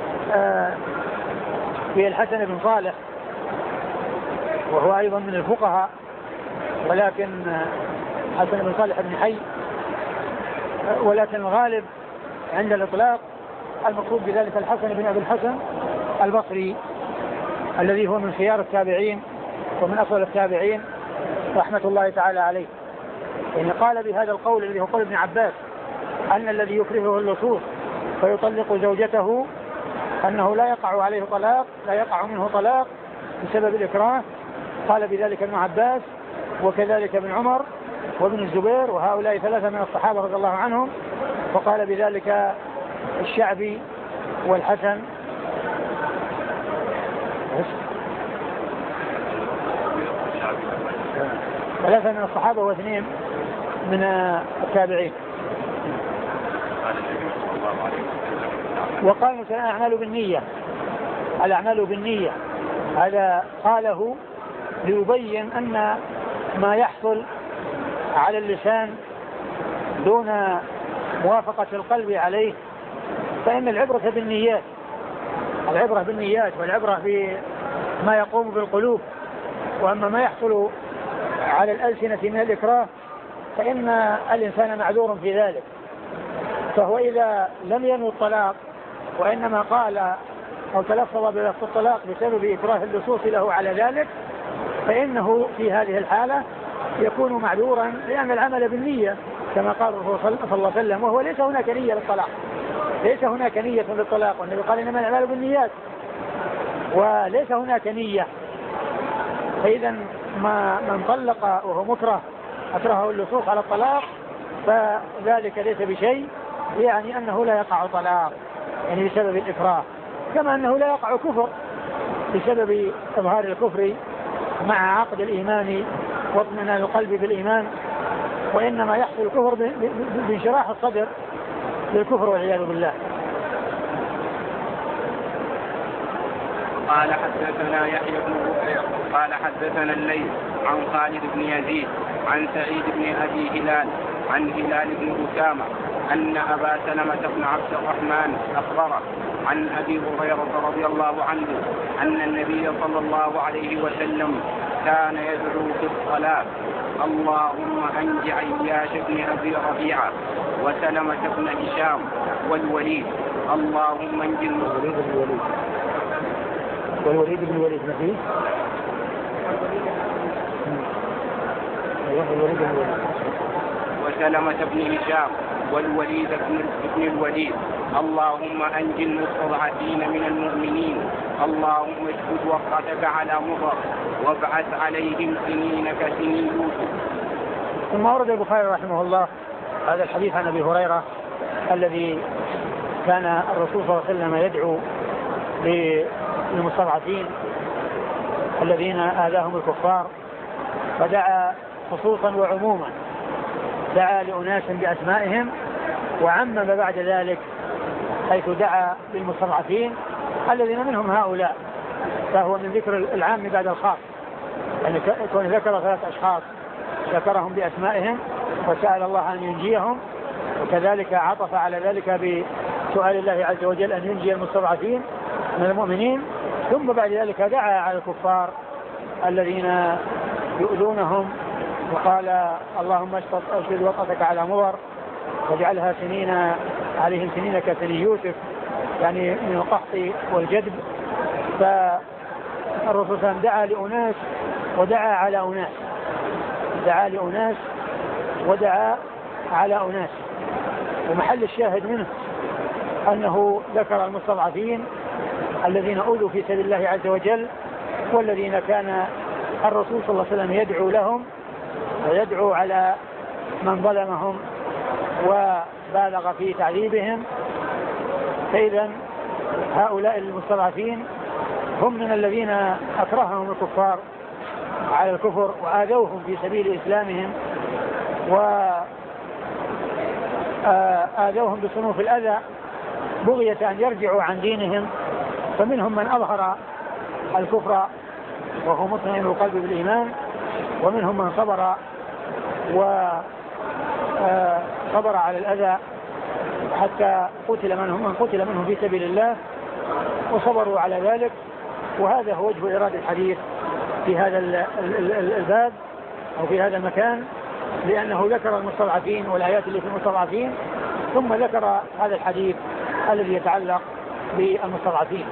في الحسن بن صالح وهو أيضا من الفقهاء، ولكن حسن بن صالح بن حي، ولكن الغالب عند الإطلاق المقصود بذلك الحسن بن أبي الحسن البصري الذي هو من خيار التابعين ومن أفضل التابعين رحمة الله تعالى عليه. يعني قال بهذا القول الذي هو قول ابن عباس أن الذي يكرهه اللصوص فيطلق زوجته أنه لا يقع عليه طلاق، لا يقع منه طلاق بسبب الإكراه. قال بذلك ابن عباس وكذلك ابن عمر وابن الزبير، وهؤلاء ثلاثة من الصحابة رضي الله عنهم. وقال بذلك الشعبي والحسن ثلاثة من الصحابة واثنين من التابعين. وقال مثلا الأعمال بالنية، الأعمال بالنية هذا قاله ليبين أن ما يحصل على اللسان دون موافقة القلب عليه فإن العبرة بالنيات، العبرة بالنيات والعبرة بما يقوم بالقلوب. وأما ما يحصل على الألسنة من الإكراه فإن الإنسان معذور في ذلك. فهو إذا لم ينوي الطلاق وإنما قال أو تلفظ بلفظ الطلاق بسبب إكراه اللصوص له على ذلك فإنه في هذه الحالة يكون معذورا، لأن العمل بالنية كما قال الرسول صلى الله عليه وسلم، وهو ليس هناك نية للطلاق، ليس هناك نية للطلاق، والنبي قال إنما الأعمال بالنيات وليس هناك نية. فإذا ما من طلق وهو مكره أكرهه اللصوص على الطلاق فذلك ليس بشيء، يعني أنه لا يقع طلاق يعني بسبب الإكراه، كما أنه لا يقع كفر بسبب إظهار الكفر مع عقد الإيمان واطمئنان القلب بالإيمان، وإنما يحصل الكفر بانشراح الصدر للكفر والعياذ بالله. قال حدثنا يحيى بن بكير قال حدثنا الليث عن خالد بن يزيد عن سعيد بن أبي هلال عن هلال بن أسامة أن أبا سلمة بن عبد الرحمن أخبره عن أبي هريرة رضي الله عنه أن النبي صلى الله عليه وسلم كان يدعو في الصلاة: اللهم أنج عياش بن أبي ربيعة وسلمة بن هشام والوليد، اللهم أنج الوليد بن الوليد والوليد بن الوليد نفيه الوليد بن الوليد وسلمة بن هشام والوليد بن الوليد، اللهم أنج المستضعفين من المؤمنين، اللهم اشهد وقعتك على مضر وابعث عليهم سنين كسنين يوسف. ثم ورد البخاري رحمه الله هذا الحديث عن أبي هريرة الذي كان الرسول صلى الله عليه وسلم يدعو للمستضعفين الذين آذاهم الكفار، فدعا خصوصا وعموما، دعا لأناس بأسمائهم وعمم بعد ذلك حيث دعا للمستضعفين الذين منهم هؤلاء، فهو من ذكر العام بعد الخاص، يعني كون ذكر ثلاث أشخاص ذكرهم بأسمائهم وسأل الله أن ينجيهم، وكذلك عطف على ذلك بسؤال الله عز وجل أن ينجي المستضعفين من المؤمنين، ثم بعد ذلك دعا على الكفار الذين يؤذونهم وقال اللهم اشهد وقتك على مضر واجعلها سنين عليهم سنين كسنين يوسف، يعني من القحط والجدب. فالرسول صلى الله عليه وسلم دعا لأناس ودعا على أناس، دعا لأناس ودعا على أناس، ومحل الشاهد منه أنه ذكر المستضعفين الذين أوذوا في سبيل الله عز وجل، والذين كان الرسول صلى الله عليه وسلم يدعو لهم ويدعو على من ظلمهم بالغ في تعذيبهم. فإذا هؤلاء المستضعفين هم من الذين أكرههم الكفار على الكفر وآذوهم في سبيل إسلامهم وآذوهم بصنوف الأذى بغية أن يرجعوا عن دينهم. فمنهم من أظهر الكفر وهو مطمئن القلب بالإيمان، ومنهم من صبر وصبر على الأذى حتى قتل منهم من قتل منهم في سبيل الله وصبروا على ذلك. وهذا هو وجه إيراد الحديث في هذا الباب أو في هذا المكان، لأنه ذكر المستضعفين والآيات اللي في المستضعفين ثم ذكر هذا الحديث الذي يتعلق بالمستضعفين.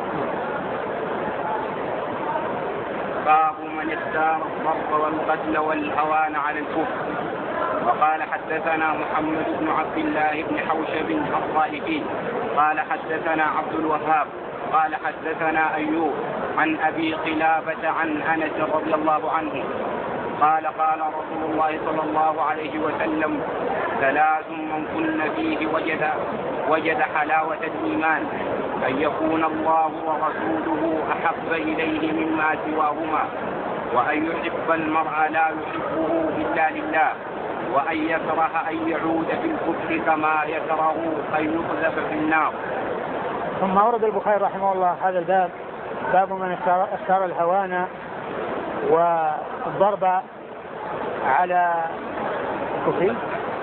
باب من اختار الضرب والقتل والهوان على الكفر. وقال حدثنا محمد بن عبد الله بن حوشب الطائفي قال حدثنا عبد الوهاب قال حدثنا أيوب عن أبي قلابة عن أنس رضي الله عنه قال قال رسول الله صلى الله عليه وسلم: ثلاث من كن فيه وجد وجد حلاوة الإيمان: أن يكون الله ورسوله أحب إليه مما سواهما، وأن يحب المرء لا يحبه إلا لله، وأن يكره أن يعود في الكفر كما يكره أن يقذف في النار. ثم أورد البخاري رحمه الله هذا الباب، باب من اختار الهوان والضرب على الكفر.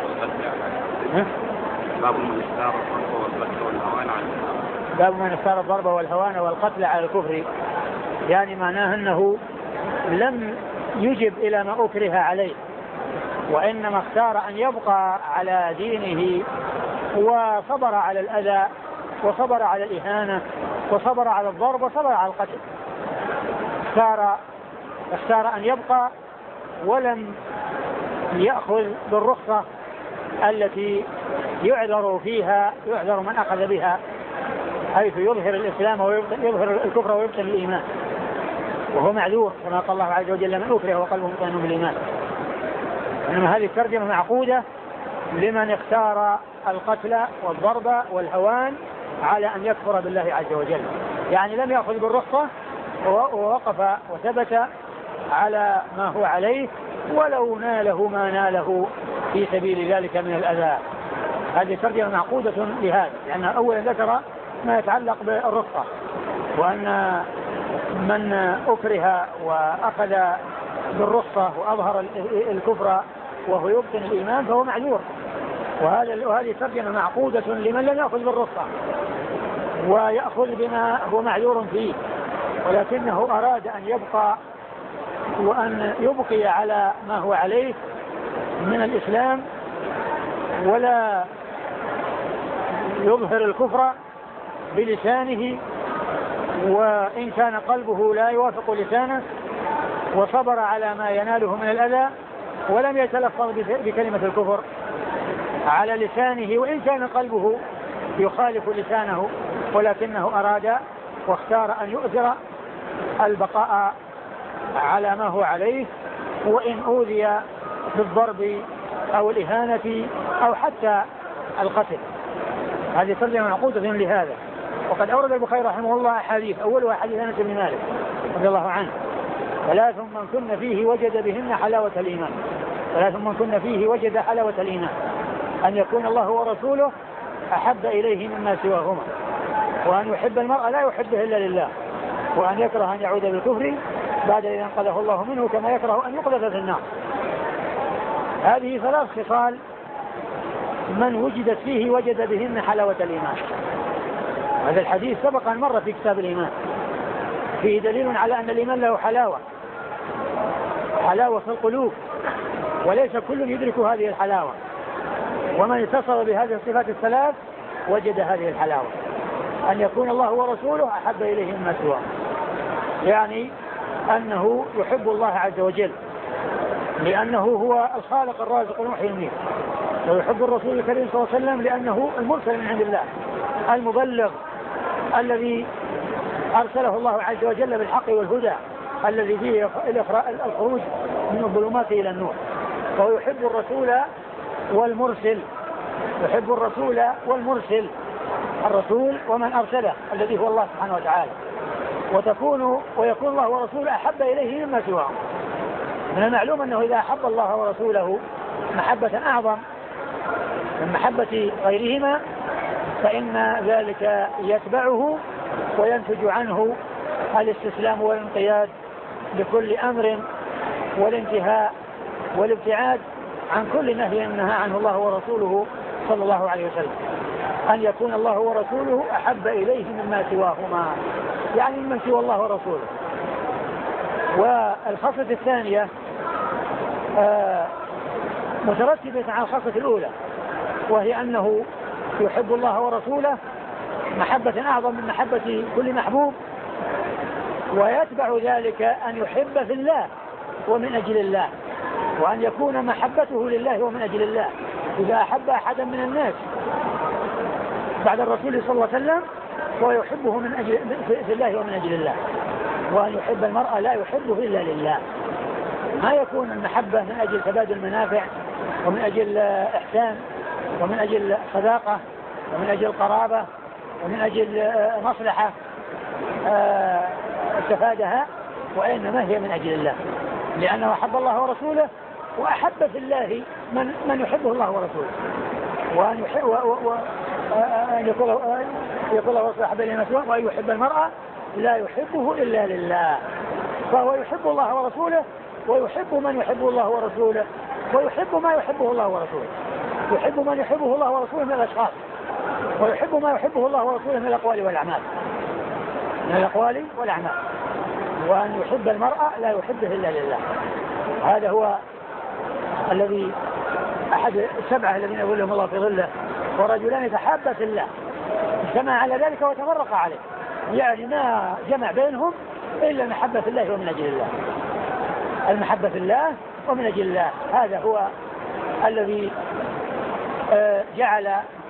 باب من اختار الضرب والقتل والهوان على الكفر. باب من اختار الضرب والهوان والقتل على الكفر، يعني معناه أنه لم يجب إلى ما أكره عليه، وإنما اختار أن يبقى على دينه وصبر على الأذى وصبر على الإهانة وصبر على الضرب وصبر على القتل. اختار اختار أن يبقى ولم يأخذ بالرخصة التي يعذر فيها يعذر من أخذ بها، حيث يظهر الإسلام ويظهر الكفر ويبطن الإيمان وهو معذور كما قال الله عز وجل: من أكره وقلبه مطمئن بالإيمان. إنما هذه الترجمة معقودة لمن اختار القتل والضرب والهوان على أن يكفر بالله عز وجل، يعني لم يأخذ بالرخصة ووقف وثبت على ما هو عليه ولو ناله ما ناله في سبيل ذلك من الأذى. هذه ترجمة معقودة لهذا، لأن أولا ذكر ما يتعلق بالرخصة، وأن من أكره وأخذ بالرخصة وأظهر الكفر وهو يبطن الإيمان فهو معذور، وهذه ترجمة معقودة لمن لم يأخذ بالرخصة ويأخذ بما هو معذور فيه، ولكنه أراد أن يبقى وأن يبقي على ما هو عليه من الإسلام ولا يظهر الكفر بلسانه، وإن كان قلبه لا يوافق لسانه، وصبر على ما يناله من الأذى ولم يتلفظ بكلمة الكفر على لسانه، وإن كان قلبه يخالف لسانه، ولكنه أراد واختار أن يؤثر البقاء على ما هو عليه، وإن أوذي بالضرب أو الإهانة أو حتى القتل. هذه ترجمة معقودة لهذا. وقد أورد البخاري رحمه الله أحاديث، أولها حديث أنس بن مالك رضي الله عنه: ثلاث من كن فيه وجد بهن حلاوة الإيمان. ثلاث من كن فيه وجد حلاوة الإيمان: أن يكون الله ورسوله أحب إليه مما سواهما، وأن يحب المرء لا يحبه إلا لله، وأن يكره أن يعود بالكفر بعد إذا انقذه الله منه كما يكره أن يقذف في النار. هذه ثلاث خصال من وجدت فيه وجد بهن حلاوة الإيمان. هذا الحديث سبق أن مر في كتاب الإيمان، فيه دليل على أن الإيمان له حلاوة حلاوة في القلوب، وليس كل يدرك هذه الحلاوة، ومن اتصف بهذه الصفات الثلاث وجد هذه الحلاوة: أن يكون الله ورسوله أحب إليه مما سواه، يعني أنه يحب الله عز وجل لأنه هو الخالق الرازق المحيي المميت، ويحب الرسول الكريم صلى الله عليه وسلم لأنه المرسل من عند الله المبلغ الذي أرسله الله عز وجل بالحق والهدى الذي فيه الخروج من الظلمات إلى النور. وهو يحب الرسول والمرسل يحب الرسول والمرسل، الرسول ومن أرسله الذي هو الله سبحانه وتعالى، وتكون ويكون الله ورسوله أحب إليه مما سواه. من المعلوم أنه إذا أحب الله ورسوله محبة أعظم من محبة غيرهما فإن ذلك يتبعه وينتج عنه الاستسلام والانقياد لكل أمر والانتهاء والابتعاد عن كل نهي نهى عنه الله ورسوله صلى الله عليه وسلم، أن يكون الله ورسوله أحب إليه مما سواهما، يعني مما سوى الله ورسوله. والخصلة الثانية آه مترتبة على الخصلة الأولى، وهي أنه يحب الله ورسوله محبة أعظم من محبة كل محبوب، ويتبع ذلك أن يحب في الله ومن أجل الله، وأن يكون محبته لله ومن أجل الله. إذا أحب أحدا من الناس بعد الرسول صلى الله عليه وسلم ويحبه من أجل في الله ومن أجل الله، وأن يحب المرأة لا يحبه إلا لله. ما يكون المحبة من أجل تبادل المنافع ومن أجل إحسان ومن أجل صداقة ومن أجل قرابة ومن أجل مصلحة استفادها، وإنما هي من أجل الله، لأنه أحب الله ورسوله وأحب في الله من, من يحبه الله ورسوله، وأن يحب و و و يقول يقول الله ورسوله أحب إلينا سواه، وأن يحب المرأة لا يحبه إلا لله. فهو يحب الله ورسوله ويحب من يحبه الله ورسوله ويحب ما يحبه الله ورسوله، يحب من يحبه الله ورسوله من الأشخاص، ويحب ما يحبه الله ورسوله من الأقوال والأعمال من الأقوال والأعمال وأن يحب المرأة لا يحبه إلا لله. هذا هو الذي أحد السبعة الذين يظلهم الله في ظله ورجلان يتحابا في الله اجتمع على ذلك وتفرق عليه، يعني ما جمع بينهم إلا المحبة في الله ومن أجل الله، المحبة في الله ومن أجل الله. هذا هو الذي جعل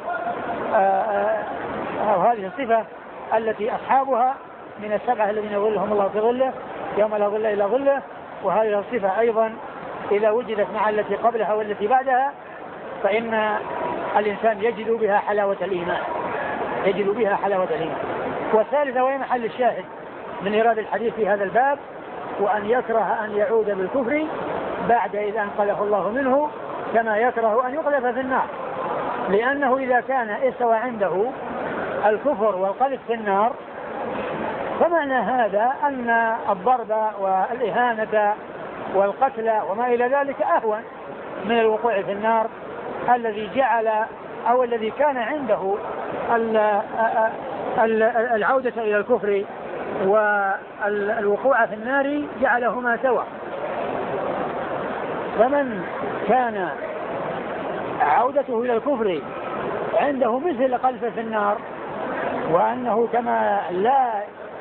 هذه الصفة التي أصحابها من السبعة الذين يظلهم الله في ظله يوم لا ظل إلا ظله. وهذه الصفة أيضا إذا وجدت مع التي قبلها والتي بعدها فإن الإنسان يجد بها حلاوة الإيمان، يجد بها حلاوة الإيمان. والثالثة وهي محل الشاهد من إيراد الحديث في هذا الباب، وأن يكره أن يعود بالكفر بعد إذا أنقذه الله منه كما يكره أن يقذف في النار، لأنه إذا كان استوى عنده الكفر والقذف في النار فمعنى هذا أن الضرب والإهانة والقتل وما إلى ذلك أهون من الوقوع في النار، الذي جعل أو الذي كان عنده العودة إلى الكفر والوقوع في النار جعلهما سوا. فمن كان عودته إلى الكفر عنده مثل قذف في النار، وأنه كما لا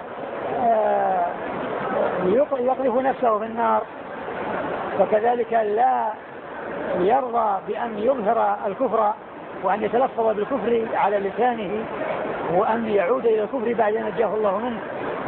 يقذف نفسه في النار فكذلك لا يرضى بأن يظهر الكفر وأن يتلفظ بالكفر على لسانه وأن يعود إلى الكفر بعد أن نجاه الله منه.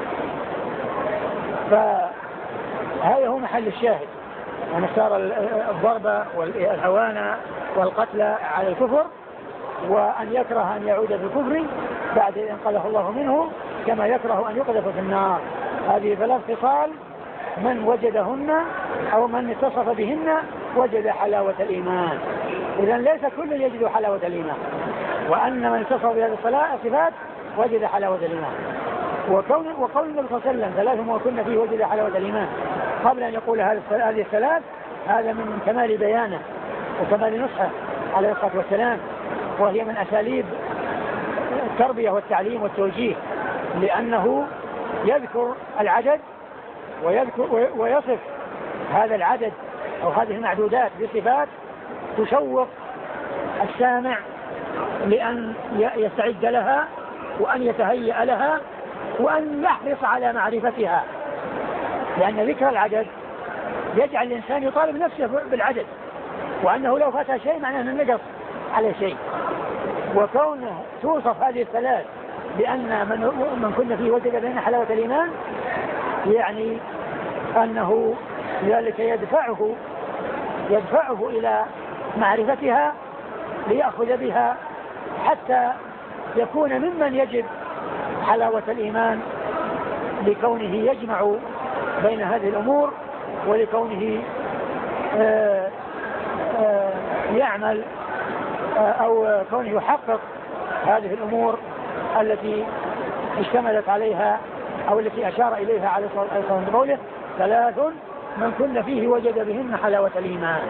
فهذا هو محل الشاهد، أن صار الضرب والهوان والقتل على الكفر، وأن يكره أن يعود بالكفر بعد أن انقذه الله منه كما يكره أن يقذف في النار. هذه ثلاث خصال من وجدهن أو من اتصف بهن وجد حلاوة الإيمان. إذن ليس كل يجد حلاوة الإيمان، وأن من اتصف بهذه الصفات وجد حلاوة الإيمان. وقول وقول النبي صلى الله عليه وسلم ثلاث وكن فيه وجد حلاوة الإيمان قبل أن يقول هذه الثلاث، هذا من كمال بيانه وكمال نصحه عليه الصلاة والسلام، وهي من أساليب التربية والتعليم والتوجيه، لأنه يذكر العدد ويذكر ويصف هذا العدد أو هذه المعدودات بصفات تشوق السامع لأن يستعد لها وأن يتهيأ لها وأن يحرص على معرفتها، لأن ذكر العدد يجعل الإنسان يطالب نفسه بالعدد، وأنه لو فات شيء معناه أنه نقص على شيء. وكونه توصف هذه الثلاث بأن من, من كنا فيه وجد بين حلاوة الإيمان، يعني أنه ذلك يدفعه يدفعه إلى معرفتها، ليأخذ بها حتى يكون ممن يجد حلاوة الإيمان، لكونه يجمع بين هذه الأمور، ولكونه آآ آآ يعمل أو كونه يحقق هذه الأمور التي اشتملت عليها أو التي أشار إليها عليه الصلاة والسلام بقوله: ثلاث من كن فيه وجد بهن حلاوة الإيمان.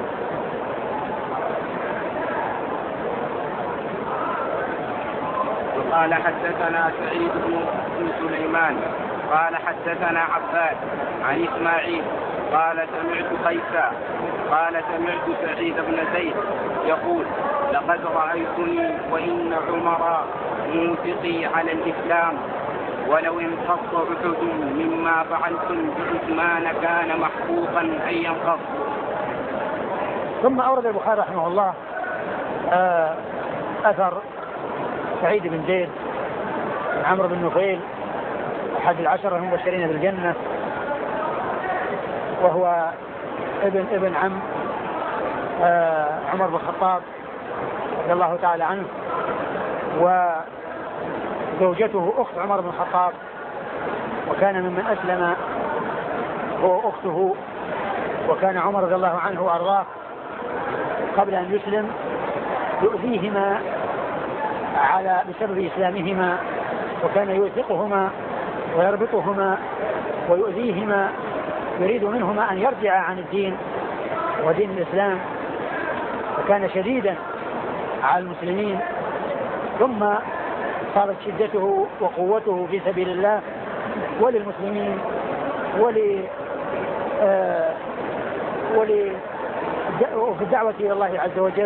قال حدثنا سعيد بن سليمان قال حدثنا عباد عن إسماعيل قال سمعت قيسا قال سمعت سعيد بن زيد يقول: لقد رأيتني وإن عمر موثقي على الإسلام، ولو انقض أحد مما فعلتم بعثمان كان محقوقا أن ينقض. ثم أورد البخاري رحمه الله أثر سعيد بن زيد بن عمرو بن نفيل أحد العشرة المبشرين بالجنة، وهو ابن ابن عم عمر بن الخطاب رضي الله تعالى عنه، وزوجته أخت عمر بن الخطاب، وكان ممن أسلم هو أخته، وكان عمر رضي الله عنه وأرضاه قبل أن يسلم يؤذيهما على بسبب إسلامهما، وكان يوثقهما ويربطهما ويؤذيهما، يريد منهما أن يرجع عن الدين ودين الإسلام، وكان شديدا على المسلمين. ثم صارت شدته وقوته في سبيل الله وللمسلمين ول آه ول وفي الدعوة إلى الله عز وجل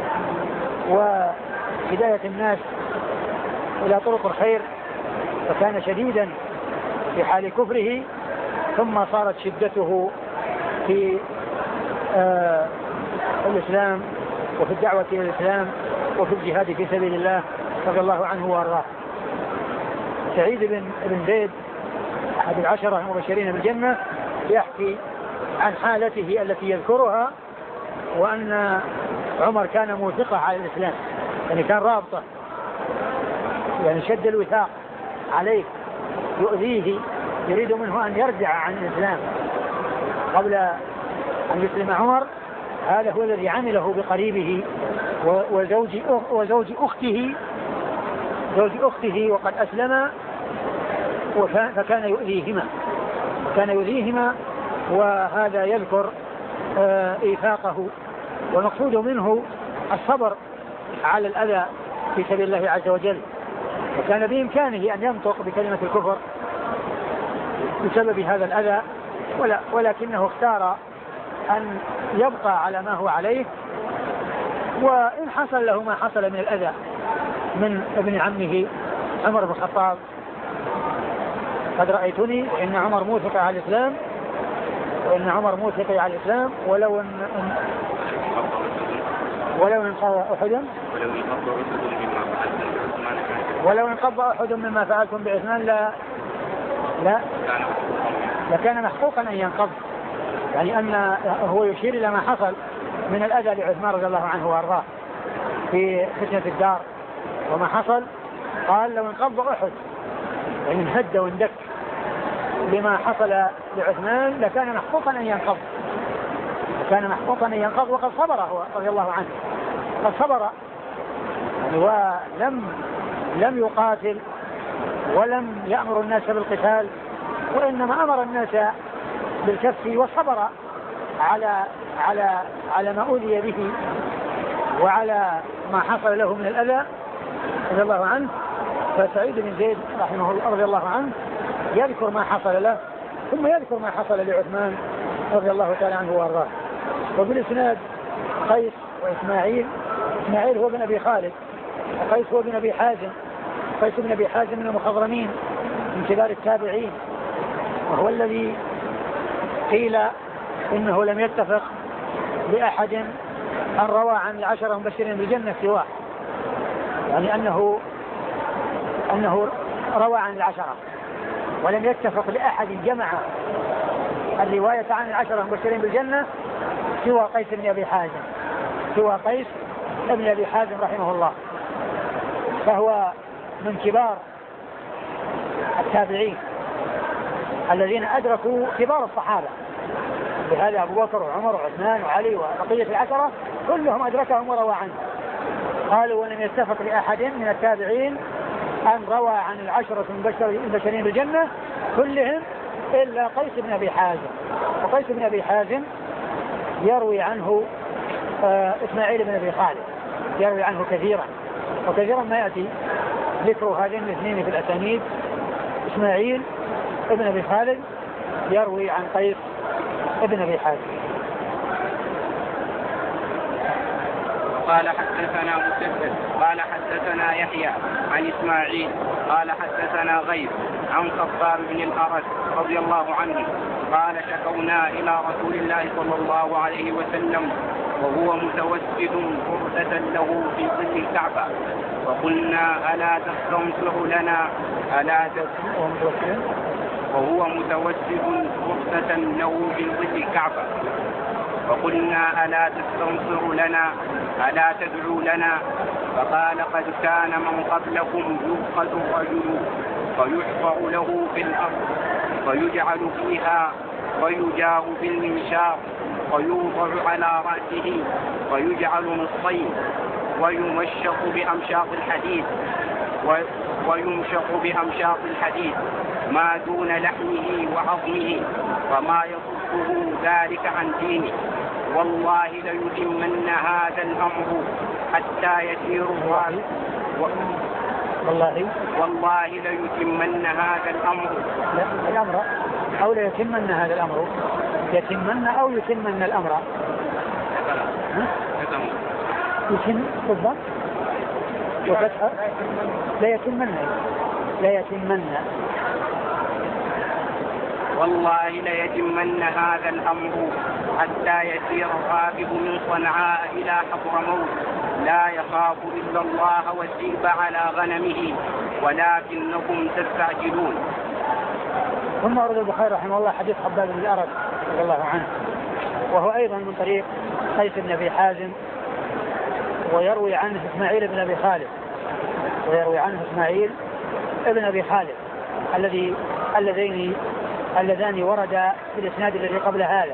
وهداية الناس إلى طرق الخير، فكان شديدا في حال كفره. ثم صارت شدته في آه الإسلام وفي الدعوة إلى الإسلام وفي الجهاد في سبيل الله رضي الله عنه وارضاه. سعيد بن بن زيد أحد العشرة المبشرين بالجنة يحكي عن حالته التي يذكرها، وأن عمر كان موثقا على الإسلام، يعني كان رابطه، يعني شد الوثاق عليه، يؤذيه، يريد منه أن يرجع عن الإسلام قبل أن يسلم عمر. هذا هو الذي عمله بقريبه وزوج وزوج أخته زوج أخته وقد أسلم، فكان يؤذيهما كان يؤذيهما وهذا يذكر إيثاقه، والمقصود منه الصبر على الأذى في سبيل الله عز وجل. وكان بإمكانه أن ينطق بكلمة الكفر بسبب هذا الأذى، ولكنه اختار أن يبقى على ما هو عليه، وإن حصل له ما حصل من الأذى من ابن عمه عمر بن الخطاب: قد رأيتني وإن عمر موثق على الإسلام وإن عمر موثق على الإسلام ولو ان ولو انقضى أحد ولو انقضى أحد مما فعلتم بعثمان لا لا لكان محقوقا أن ينقض، يعني أن هو يشير إلى ما حصل من الأذى لعثمان رضي الله عنه وارضاه في فتنة الدار وما حصل. قال: لو انقض أحد، يعني انهد واندك لما حصل لعثمان لكان محقوقا أن ينقض كان محقوقا أن ينقض وقد صبر هو رضي الله عنه، قد صبر ولم لم يقاتل ولم يأمر الناس بالقتال، وإنما أمر الناس بالكف والصبر على على على ما أوذي به وعلى ما حصل له من الأذى رضي الله عنه. فسعيد بن زيد رحمه الله رضي الله عنه يذكر ما حصل له، ثم يذكر ما حصل لعثمان رضي الله تعالى عنه وارضاه. وبالإسناد قيس وإسماعيل. إسماعيل هو بن أبي خالد، وقيس هو بن أبي حازم. قيس بن أبي حازم من المخضرمين من كبار التابعين، وهو الذي قيل إنه لم يتفق بأحد أن روى عن العشرة المبشرين بالجنة سواه، يعني أنه أنه روى عن العشرة ولم يتفق لأحد جمع الرواية عن العشرة المبشرين بالجنة سوى قيس بن أبي حازم سوى قيس ابن أبي حازم رحمه الله، فهو من كبار التابعين الذين أدركوا كبار الصحابة، بهذا أبو بكر وعمر وعثمان وعلي وبقية العشرة كلهم أدركهم وروى عنه. قالوا ولم يتفق لأحد من التابعين أن روى عن العشرة المبشرين بالجنة كلهم إلا قيس بن أبي حازم. وقيس بن أبي حازم يروي عنه آه إسماعيل بن أبي خالد، يروي عنه كثيرا، وكثيرا ما يأتي ذكر هذين الاثنين في الأسانيد. إسماعيل ابن أبي خالد يروي عن قيس ابن أبي حازم. قال حدثنا مسدد قال حدثنا يحيى عن إسماعيل قال حدثنا غيث عن خباب بن الأرد رضي الله عنه قال شكونا إلى رسول الله صلى الله عليه وسلم وهو متوسد فرصة له في ظل الكعبة وقلنا ألا تستنصر لنا ألا تستنصر وهو متوسد فرصة له في ظل الكعبة وقلنا ألا تستنصر لنا ألا تدعو لنا فقال قد كان من قبلكم يوقظ الرجل فيحفر له في الأرض فيجعل فيها ويجاء بالمنشار ويوضع على رأسه ويجعل نصفين ويمشق بأمشاط الحديد ويمشق بأمشاط الحديد ما دون لحمه وعظمه وما يصده ذلك عن دينه والله ليتمن هذا الأمر حتى يسير الرجل والله والله ليتمن هذا الأمر لا الأمر أو ليتمن هذا الأمر يتمن أو يتمن الأمر يتم بالضبط وفتحة لا يتمن لا يتمن والله ليتمن هذا الأمر حتى يسير الراكب من صنعاء إلى حضرموت لا يخاف إلا الله والذئب على غنمه ولكنكم تستعجلون. ثم أورد البخاري رحمه الله حديث خباب بن الأرد رضي الله عنه وهو أيضا من طريق قيس بن أبي حازم ويروي عنه إسماعيل بن أبي خالد ويروي عنه إسماعيل ابن أبي خالد الذي اللذين اللذان ورد في الإسناد الذي قبل هذا.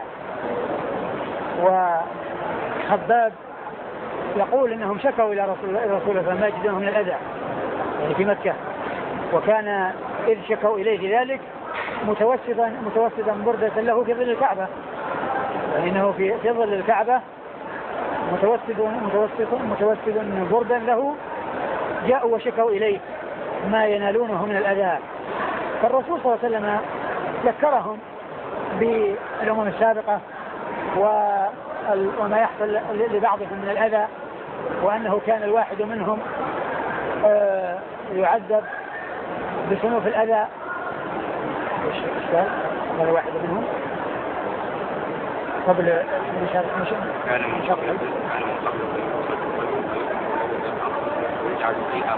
وخباب يقول إنهم شكوا إلى رسول الله فما يجدونه من الأذى يعني في مكة، وكان إذ شكوا إليه ذلك متوسدا متوسدا بردة له في ظل الكعبة، فإنه في في ظل الكعبة متوسد متوسد متوسد بردا له، جاءوا وشكوا إليه ما ينالونه من الأذى. فالرسول صلى الله عليه وسلم ذكرهم بالأمم السابقة وما يحصل لبعضهم من الأذى، وأنه كان الواحد منهم يعذب بصنوف الأذى. كان الواحد منهم قبل مشارك كان من قبل كان من قبل يجعل فيها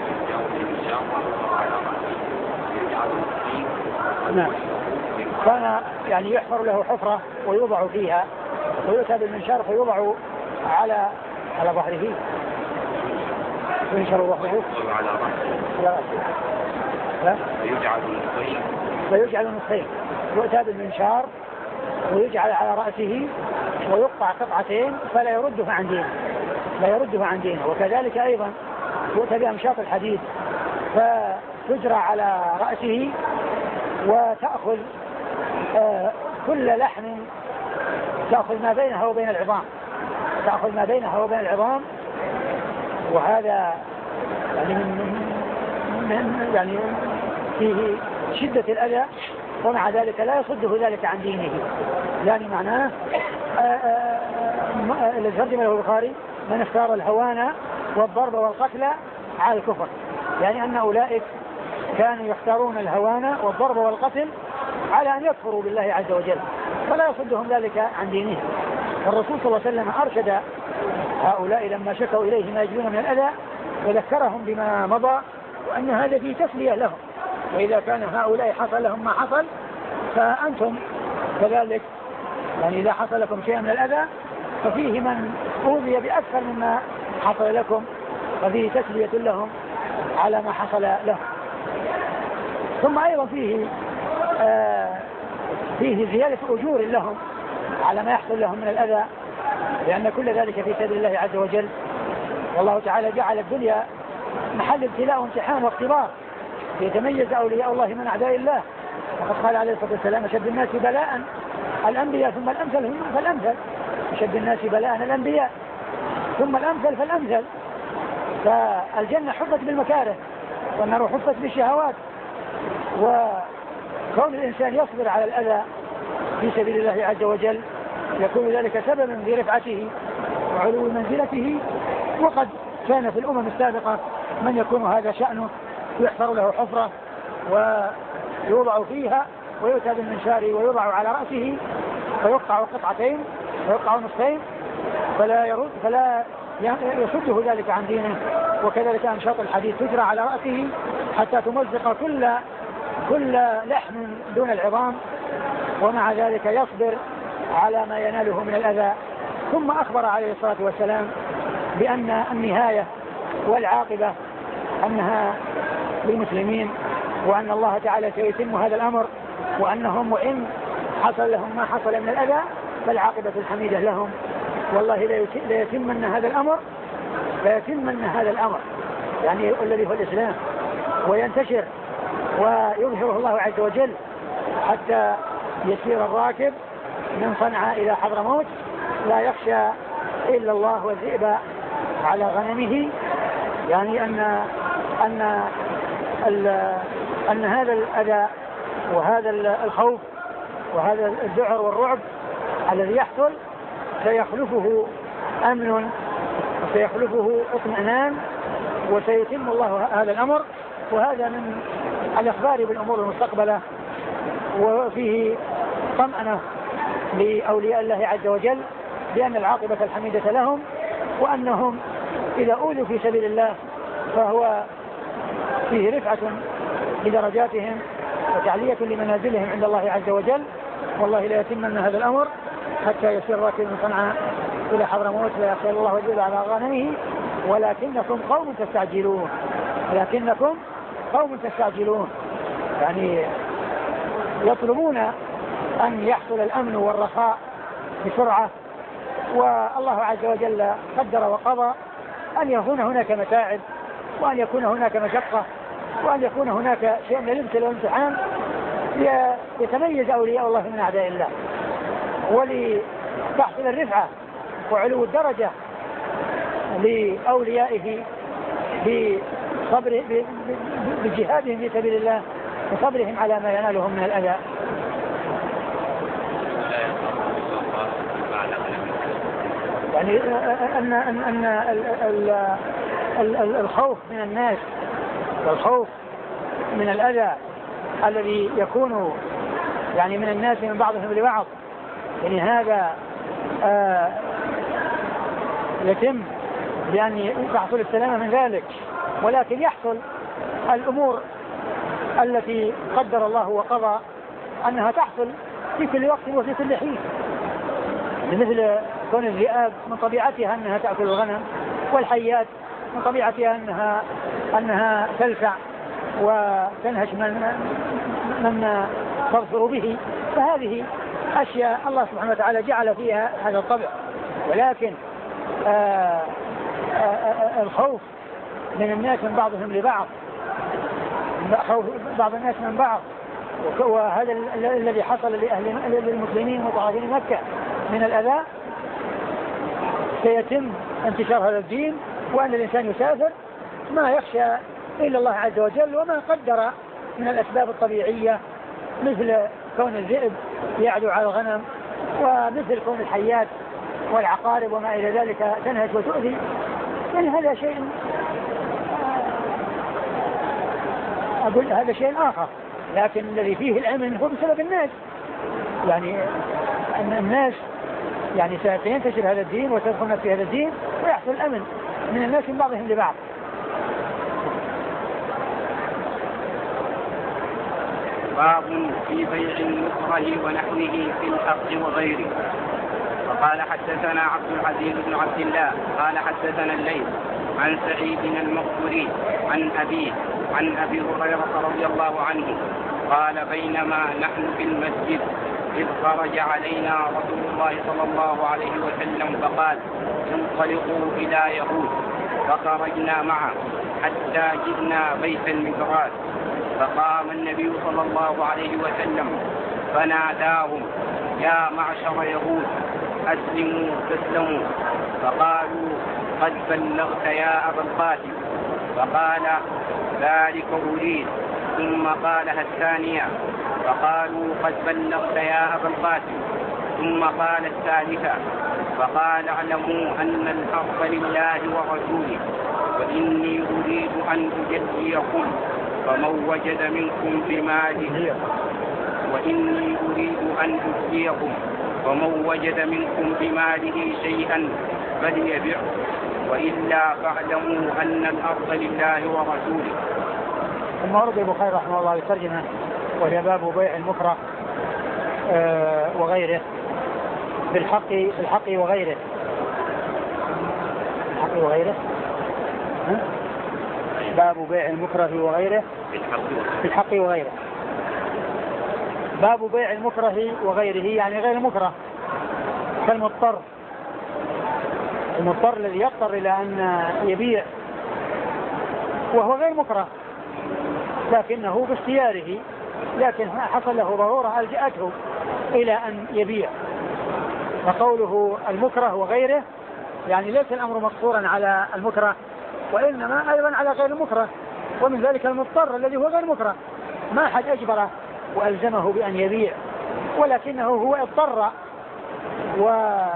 نعم، كان يعني يحفر له حفرة ويوضع فيها ويؤتى بالمنشار فيوضع على على ظهره وينشر ظهره على رأسه ويجعل نصفين ويجعل نصفين يؤتى بالمنشار ويجعل على رأسه ويقطع قطعتين فلا يرده عن دينه لا يرده عن دينه وكذلك أيضا يؤتى بأمشاط الحديد فتجرى على رأسه وتأخذ آه كل لحم تأخذ ما بينها وبين العظام تأخذ ما بينها وبين العظام وهذا يعني من, من يعني فيه شدة الأذى، ومع ذلك لا يصده ذلك عن دينه. يعني معناه الذي ترجم له البخاري من اختار الهوان والضرب والقتل على الكفر، يعني أن أولئك كانوا يختارون الهوان والضرب والقتل على أن يكفروا بالله عز وجل، فلا يصدهم ذلك عن دينهم. الرسول صلى الله عليه وسلم أرشد هؤلاء لما شكوا إليه ما يجدون من الأذى وذكرهم بما مضى وأن هذا فيه تسلية لهم، وإذا كان هؤلاء حصل لهم ما حصل فأنتم كذلك، يعني إذا حصل لكم شيء من الأذى ففيه من أوذي بأكثر مما حصل لكم، ففيه تسلية لهم على ما حصل لهم. ثم أيضا فيه آه فيه زيادة أجور لهم على ما يحصل لهم من الأذى، لأن كل ذلك في سبيل الله عز وجل. والله تعالى جعل الدنيا محل ابتلاء وامتحان واختبار، يتميز أولياء الله من أعداء الله. وقد قال عليه الصلاة والسلام: أشد الناس بلاء الأنبياء ثم الأمثل فالأمثل. أشد الناس بلاء الأنبياء ثم الأمثل فالأمثل. فالجنة حفت بالمكاره والنار حفت بالشهوات، وكون الإنسان يصبر على الأذى في سبيل الله عز وجل يكون ذلك سببا في رفعته وعلو منزلته. وقد كان في الأمم السابقة من يكون هذا شأنه، يحفر له حفرة ويوضع فيها ويؤتى بالمنشار ويوضع على رأسه فيقطع قطعتين ويقطع نصفين فلا يرد فلا يصده ذلك عن دينه. وكذلك أنشاط الحديد تجرى على رأسه حتى تمزق كل كل لحم دون العظام، ومع ذلك يصبر على ما يناله من الأذى. ثم أخبر عليه الصلاة والسلام بأن النهاية والعاقبة أنها للمسلمين، وأن الله تعالى سيتم هذا الأمر، وأنهم وإن حصل لهم ما حصل من الأذى فالعاقبة الحميدة لهم. والله ليتمن هذا الأمر ليتمن هذا الأمر يعني الذي هو الإسلام، وينتشر ويظهره الله عز وجل حتى يسير الراكب من صنعاء إلى حضرموت لا يخشى إلا الله والذئب على غنمه. يعني أن أن أن هذا الأذى وهذا الخوف وهذا الذعر والرعب الذي يحصل سيخلفه أمن وسيخلفه اطمئنان، وسيتم الله هذا الأمر. وهذا من الإخبار بالأمور المستقبلة، وفيه طمأنة لأولياء الله عز وجل بأن العاقبة الحميدة لهم، وأنهم إذا أوذوا في سبيل الله فهو فيه رفعة لدرجاتهم وتعلية لمنازلهم عند الله عز وجل. والله لا يتمن هذا الأمر حتى يسير راكب من صنعاء إلى حضرموت لا يخشى الله وجل على غنمه ولكنكم قوم تستعجلون ولكنكم قوم تستعجلون يعني يطلبون أن يحصل الأمن والرخاء بسرعة، والله عز وجل قدر وقضى أن يكون هناك متاعب، وأن يكون هناك مشقة، وأن يكون هناك شيء من الابتلاء والامتحان ليتميز أولياء الله من أعداء الله، ولتحصل الرفعة وعلو الدرجة لأوليائه بصبر بجهادهم في سبيل الله وصبرهم على ما ينالهم من الأذى. يعني أن أن أن الخوف من الناس والخوف من الأذى الذي يكون يعني من الناس من بعضهم لبعض، يعني هذا آه يتم بأن يحصل السلامة من ذلك، ولكن يحصل الأمور التي قدر الله وقضى أنها تحصل في كل وقت وفي كل حين، مثل كون الذئاب من طبيعتها أنها تأكل الغنم، والحيات من طبيعتها أنها أنها تلفع وتنهش من من تظفر به. فهذه أشياء الله سبحانه وتعالى جعل فيها هذا الطبع، ولكن آآ آآ الخوف من الناس من بعضهم لبعض، خوف بعض الناس من بعض، وهذا الذي حصل لأهل للمسلمين وطرفين مكة من الأذى سيتم انتشار هذا الدين، وأن الإنسان يسافر ما يخشى إلا الله عز وجل وما قدر من الأسباب الطبيعية، مثل كون الذئب يعدو على الغنم، ومثل كون الحيات والعقارب وما إلى ذلك تنهش وتؤذي. يعني هذا شيء أقول هذا شيء آخر، لكن الذي فيه الأمن هو بسبب الناس، يعني أن الناس يعني سينتشر هذا الدين وتدخلنا في هذا الدين ويحصل الأمن من الناس من بعضهم لبعض. باب في بيع المكره ونحوه في الحق وغيره. وقال حدثنا عبد العزيز بن عبد الله قال حدثنا الليث عن سعيد المقبري عن أبيه عن أبي هريرة رضي الله عنه قال بينما نحن في المسجد إذ خرج علينا رسول الله صلى الله عليه وسلم فقال انطلقوا إلى يهود، فخرجنا معه حتى جئنا بيت المدراس، فقام النبي صلى الله عليه وسلم فناداهم يا معشر يهود أسلموا تسلموا، فقالوا قد بلغت يا أبا القاسم، فقال ذلك أريد، ثم قالها الثانية فقالوا قد بلغت يا أبا القاسم، ثم قال الثالثة فقال اعلموا أن الحق لله ورسوله، وإني أريد أن أجزيكم فمن وجد منكم بماله وإني أريد أن أجزيكم ومن وجد منكم بماله شيئا فليبعه، وإلا فاعلموا أن الأرض لله ورسوله. ثم ورد البخاري رحمه الله الترجمة وهي باب بيع المكره آه وغيره بالحق بالحق وغيره بالحق وغيره ها؟ باب بيع المكره وغيره بالحق وغيره باب بيع المكره وغيره يعني غير المكره كالمضطر، المضطر الذي يضطر إلى أن يبيع وهو غير مكره لكنه باختياره، لكن حصل له ضرورة ألجأته إلى أن يبيع. وقوله المكره وغيره يعني ليس الأمر مقصورا على المكره وإنما أيضا على غير المكره، ومن ذلك المضطر الذي هو غير مكره ما أحد أجبره وألزمه بأن يبيع، ولكنه هو اضطر و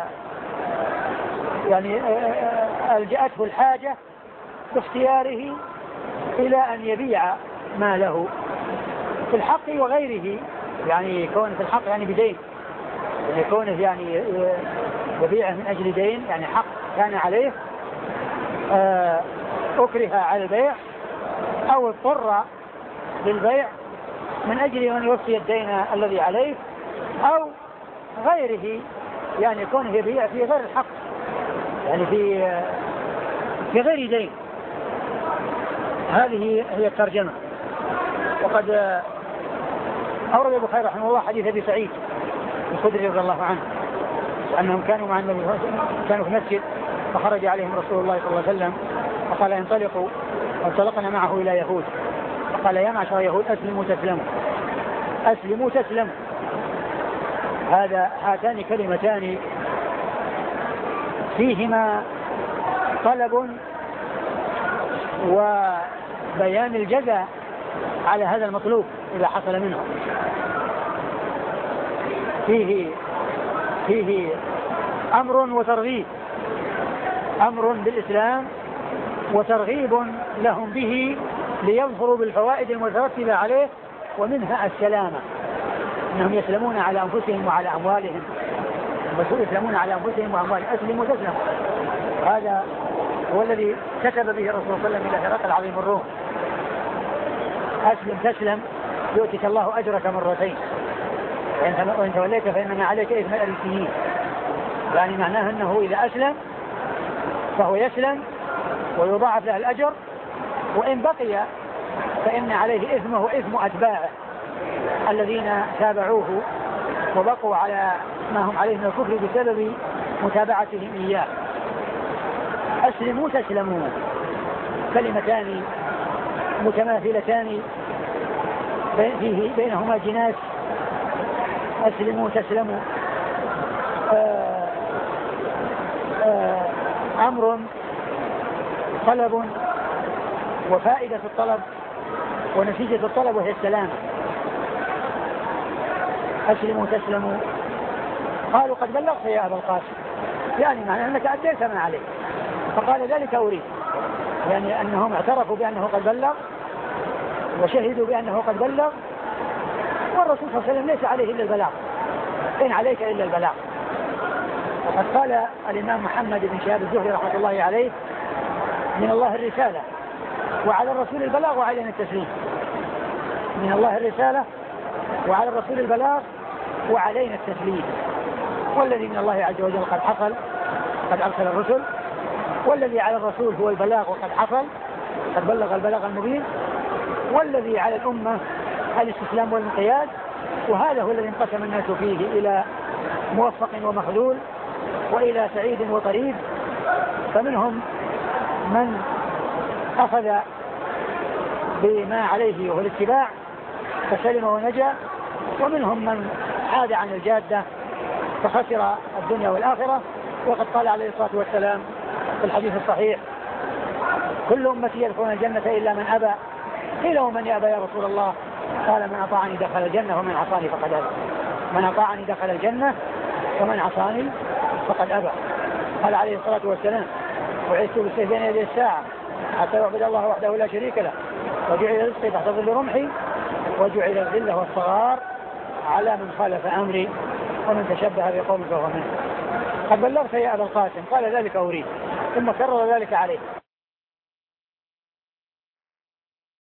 يعني ألجأته الحاجة باختياره إلى أن يبيع ما له في الحق وغيره، يعني كون في الحق يعني بدين، يعني كونه يعني يبيعه من أجل دين يعني حق كان عليه أكره على البيع أو اضطر للبيع من أجل أن يوفي الدين الذي عليه أو غيره، يعني كونه يبيع في غير الحق يعني في في غير دين. هذه هي الترجمة. وقد أورد البخاري رحمه الله حديث أبي سعيد الخدري رضي الله عنه أنهم كانوا مع النبي كانوا في مسجد فخرج عليهم رسول الله صلى الله عليه وسلم فقال انطلقوا، وانطلقنا معه إلى يهود فقال يا معشر يهود أسلموا تسلموا أسلموا تسلموا. هذا هاتان كلمتان فيهما طلب وبيان الجزاء على هذا المطلوب إذا حصل منه. فيه فيه أمر وترغيب، أمر بالإسلام وترغيب لهم به ليظهروا بالفوائد المترتبة عليه، ومنها السلامة، أنهم يسلمون على أنفسهم وعلى أموالهم، يسلمون على أنفسهم وأموالهم أسلموا تسلموا. هذا هو الذي كتب به الرسول صلى الله عليه وسلم إلى هرقل عظيم الروم أسلم تسلم يؤتك الله أجرك مرتين وإن توليت فإنما عليك إثم الأريسيين، يعني معناه أنه إذا أسلم فهو يسلم ويضاعف له الأجر، وإن بقي فإن عليه إثمه وإثم أتباعه الذين تابعوه وبقوا على ما هم عليه من الكفر بسبب متابعتهم إياه. أسلموا تسلموا كلمتان متماثلتان فيه بينهما جناس. أسلموا تسلموا آآ آآ أمر طلب وفائدة الطلب ونتيجة الطلب وهي السلامة. أسلموا تسلموا قالوا قد بلغت يا أبا القاسم، يعني معنى أنك أديت ما عليك، فقال ذلك أريد، يعني أنهم اعترفوا بأنه قد بلغ وشهدوا بأنه قد بلغ، والرسول صلى الله عليه وسلم ليس عليه إلا البلاغ، إن عليك إلا البلاغ. وقد قال الإمام محمد بن شهاب الزهري رحمة الله عليه من الله الرسالة وعلى الرسول البلاغ وعلينا التسليم. من الله الرسالة وعلى الرسول البلاغ وعلينا التسليم. والذي من الله عز وجل قد حصل، قد أرسل الرسل، والذي على الرسول هو البلاغ وقد حصل، قد بلغ البلاغ المبين، والذي على الأمة الاستسلام والانقياد. وهذا هو الذي انقسم الناس فيه إلى موفق ومخذول وإلى سعيد وطريد. فمنهم من أخذ بما عليه وهو الاتباع فسلم ونجا، ومنهم من عاد عن الجادة فخسر الدنيا والآخرة. وقد قال عليه الصلاة والسلام في الحديث الصحيح: كل أمتي يدخلون الجنة إلا من أبى. قيل ومن يأبى يا رسول الله؟ قال: من أطاعني دخل الجنة ومن عصاني فقد أبى. من أطاعني دخل الجنة ومن عصاني فقد أبى. قال عليه الصلاة والسلام: وعثت بالسيف بين يدي الساعة حتى يعبد الله وحده لا شريك له، وجعل رزقي تحت ظل رمحي، وجعل الذل والصغار على من خالف أمري، ومن تشبه بقوم فهو منه. قد بلغت يا أبا القاسم، قال: ذلك أريد، ثم كرر ذلك عليه.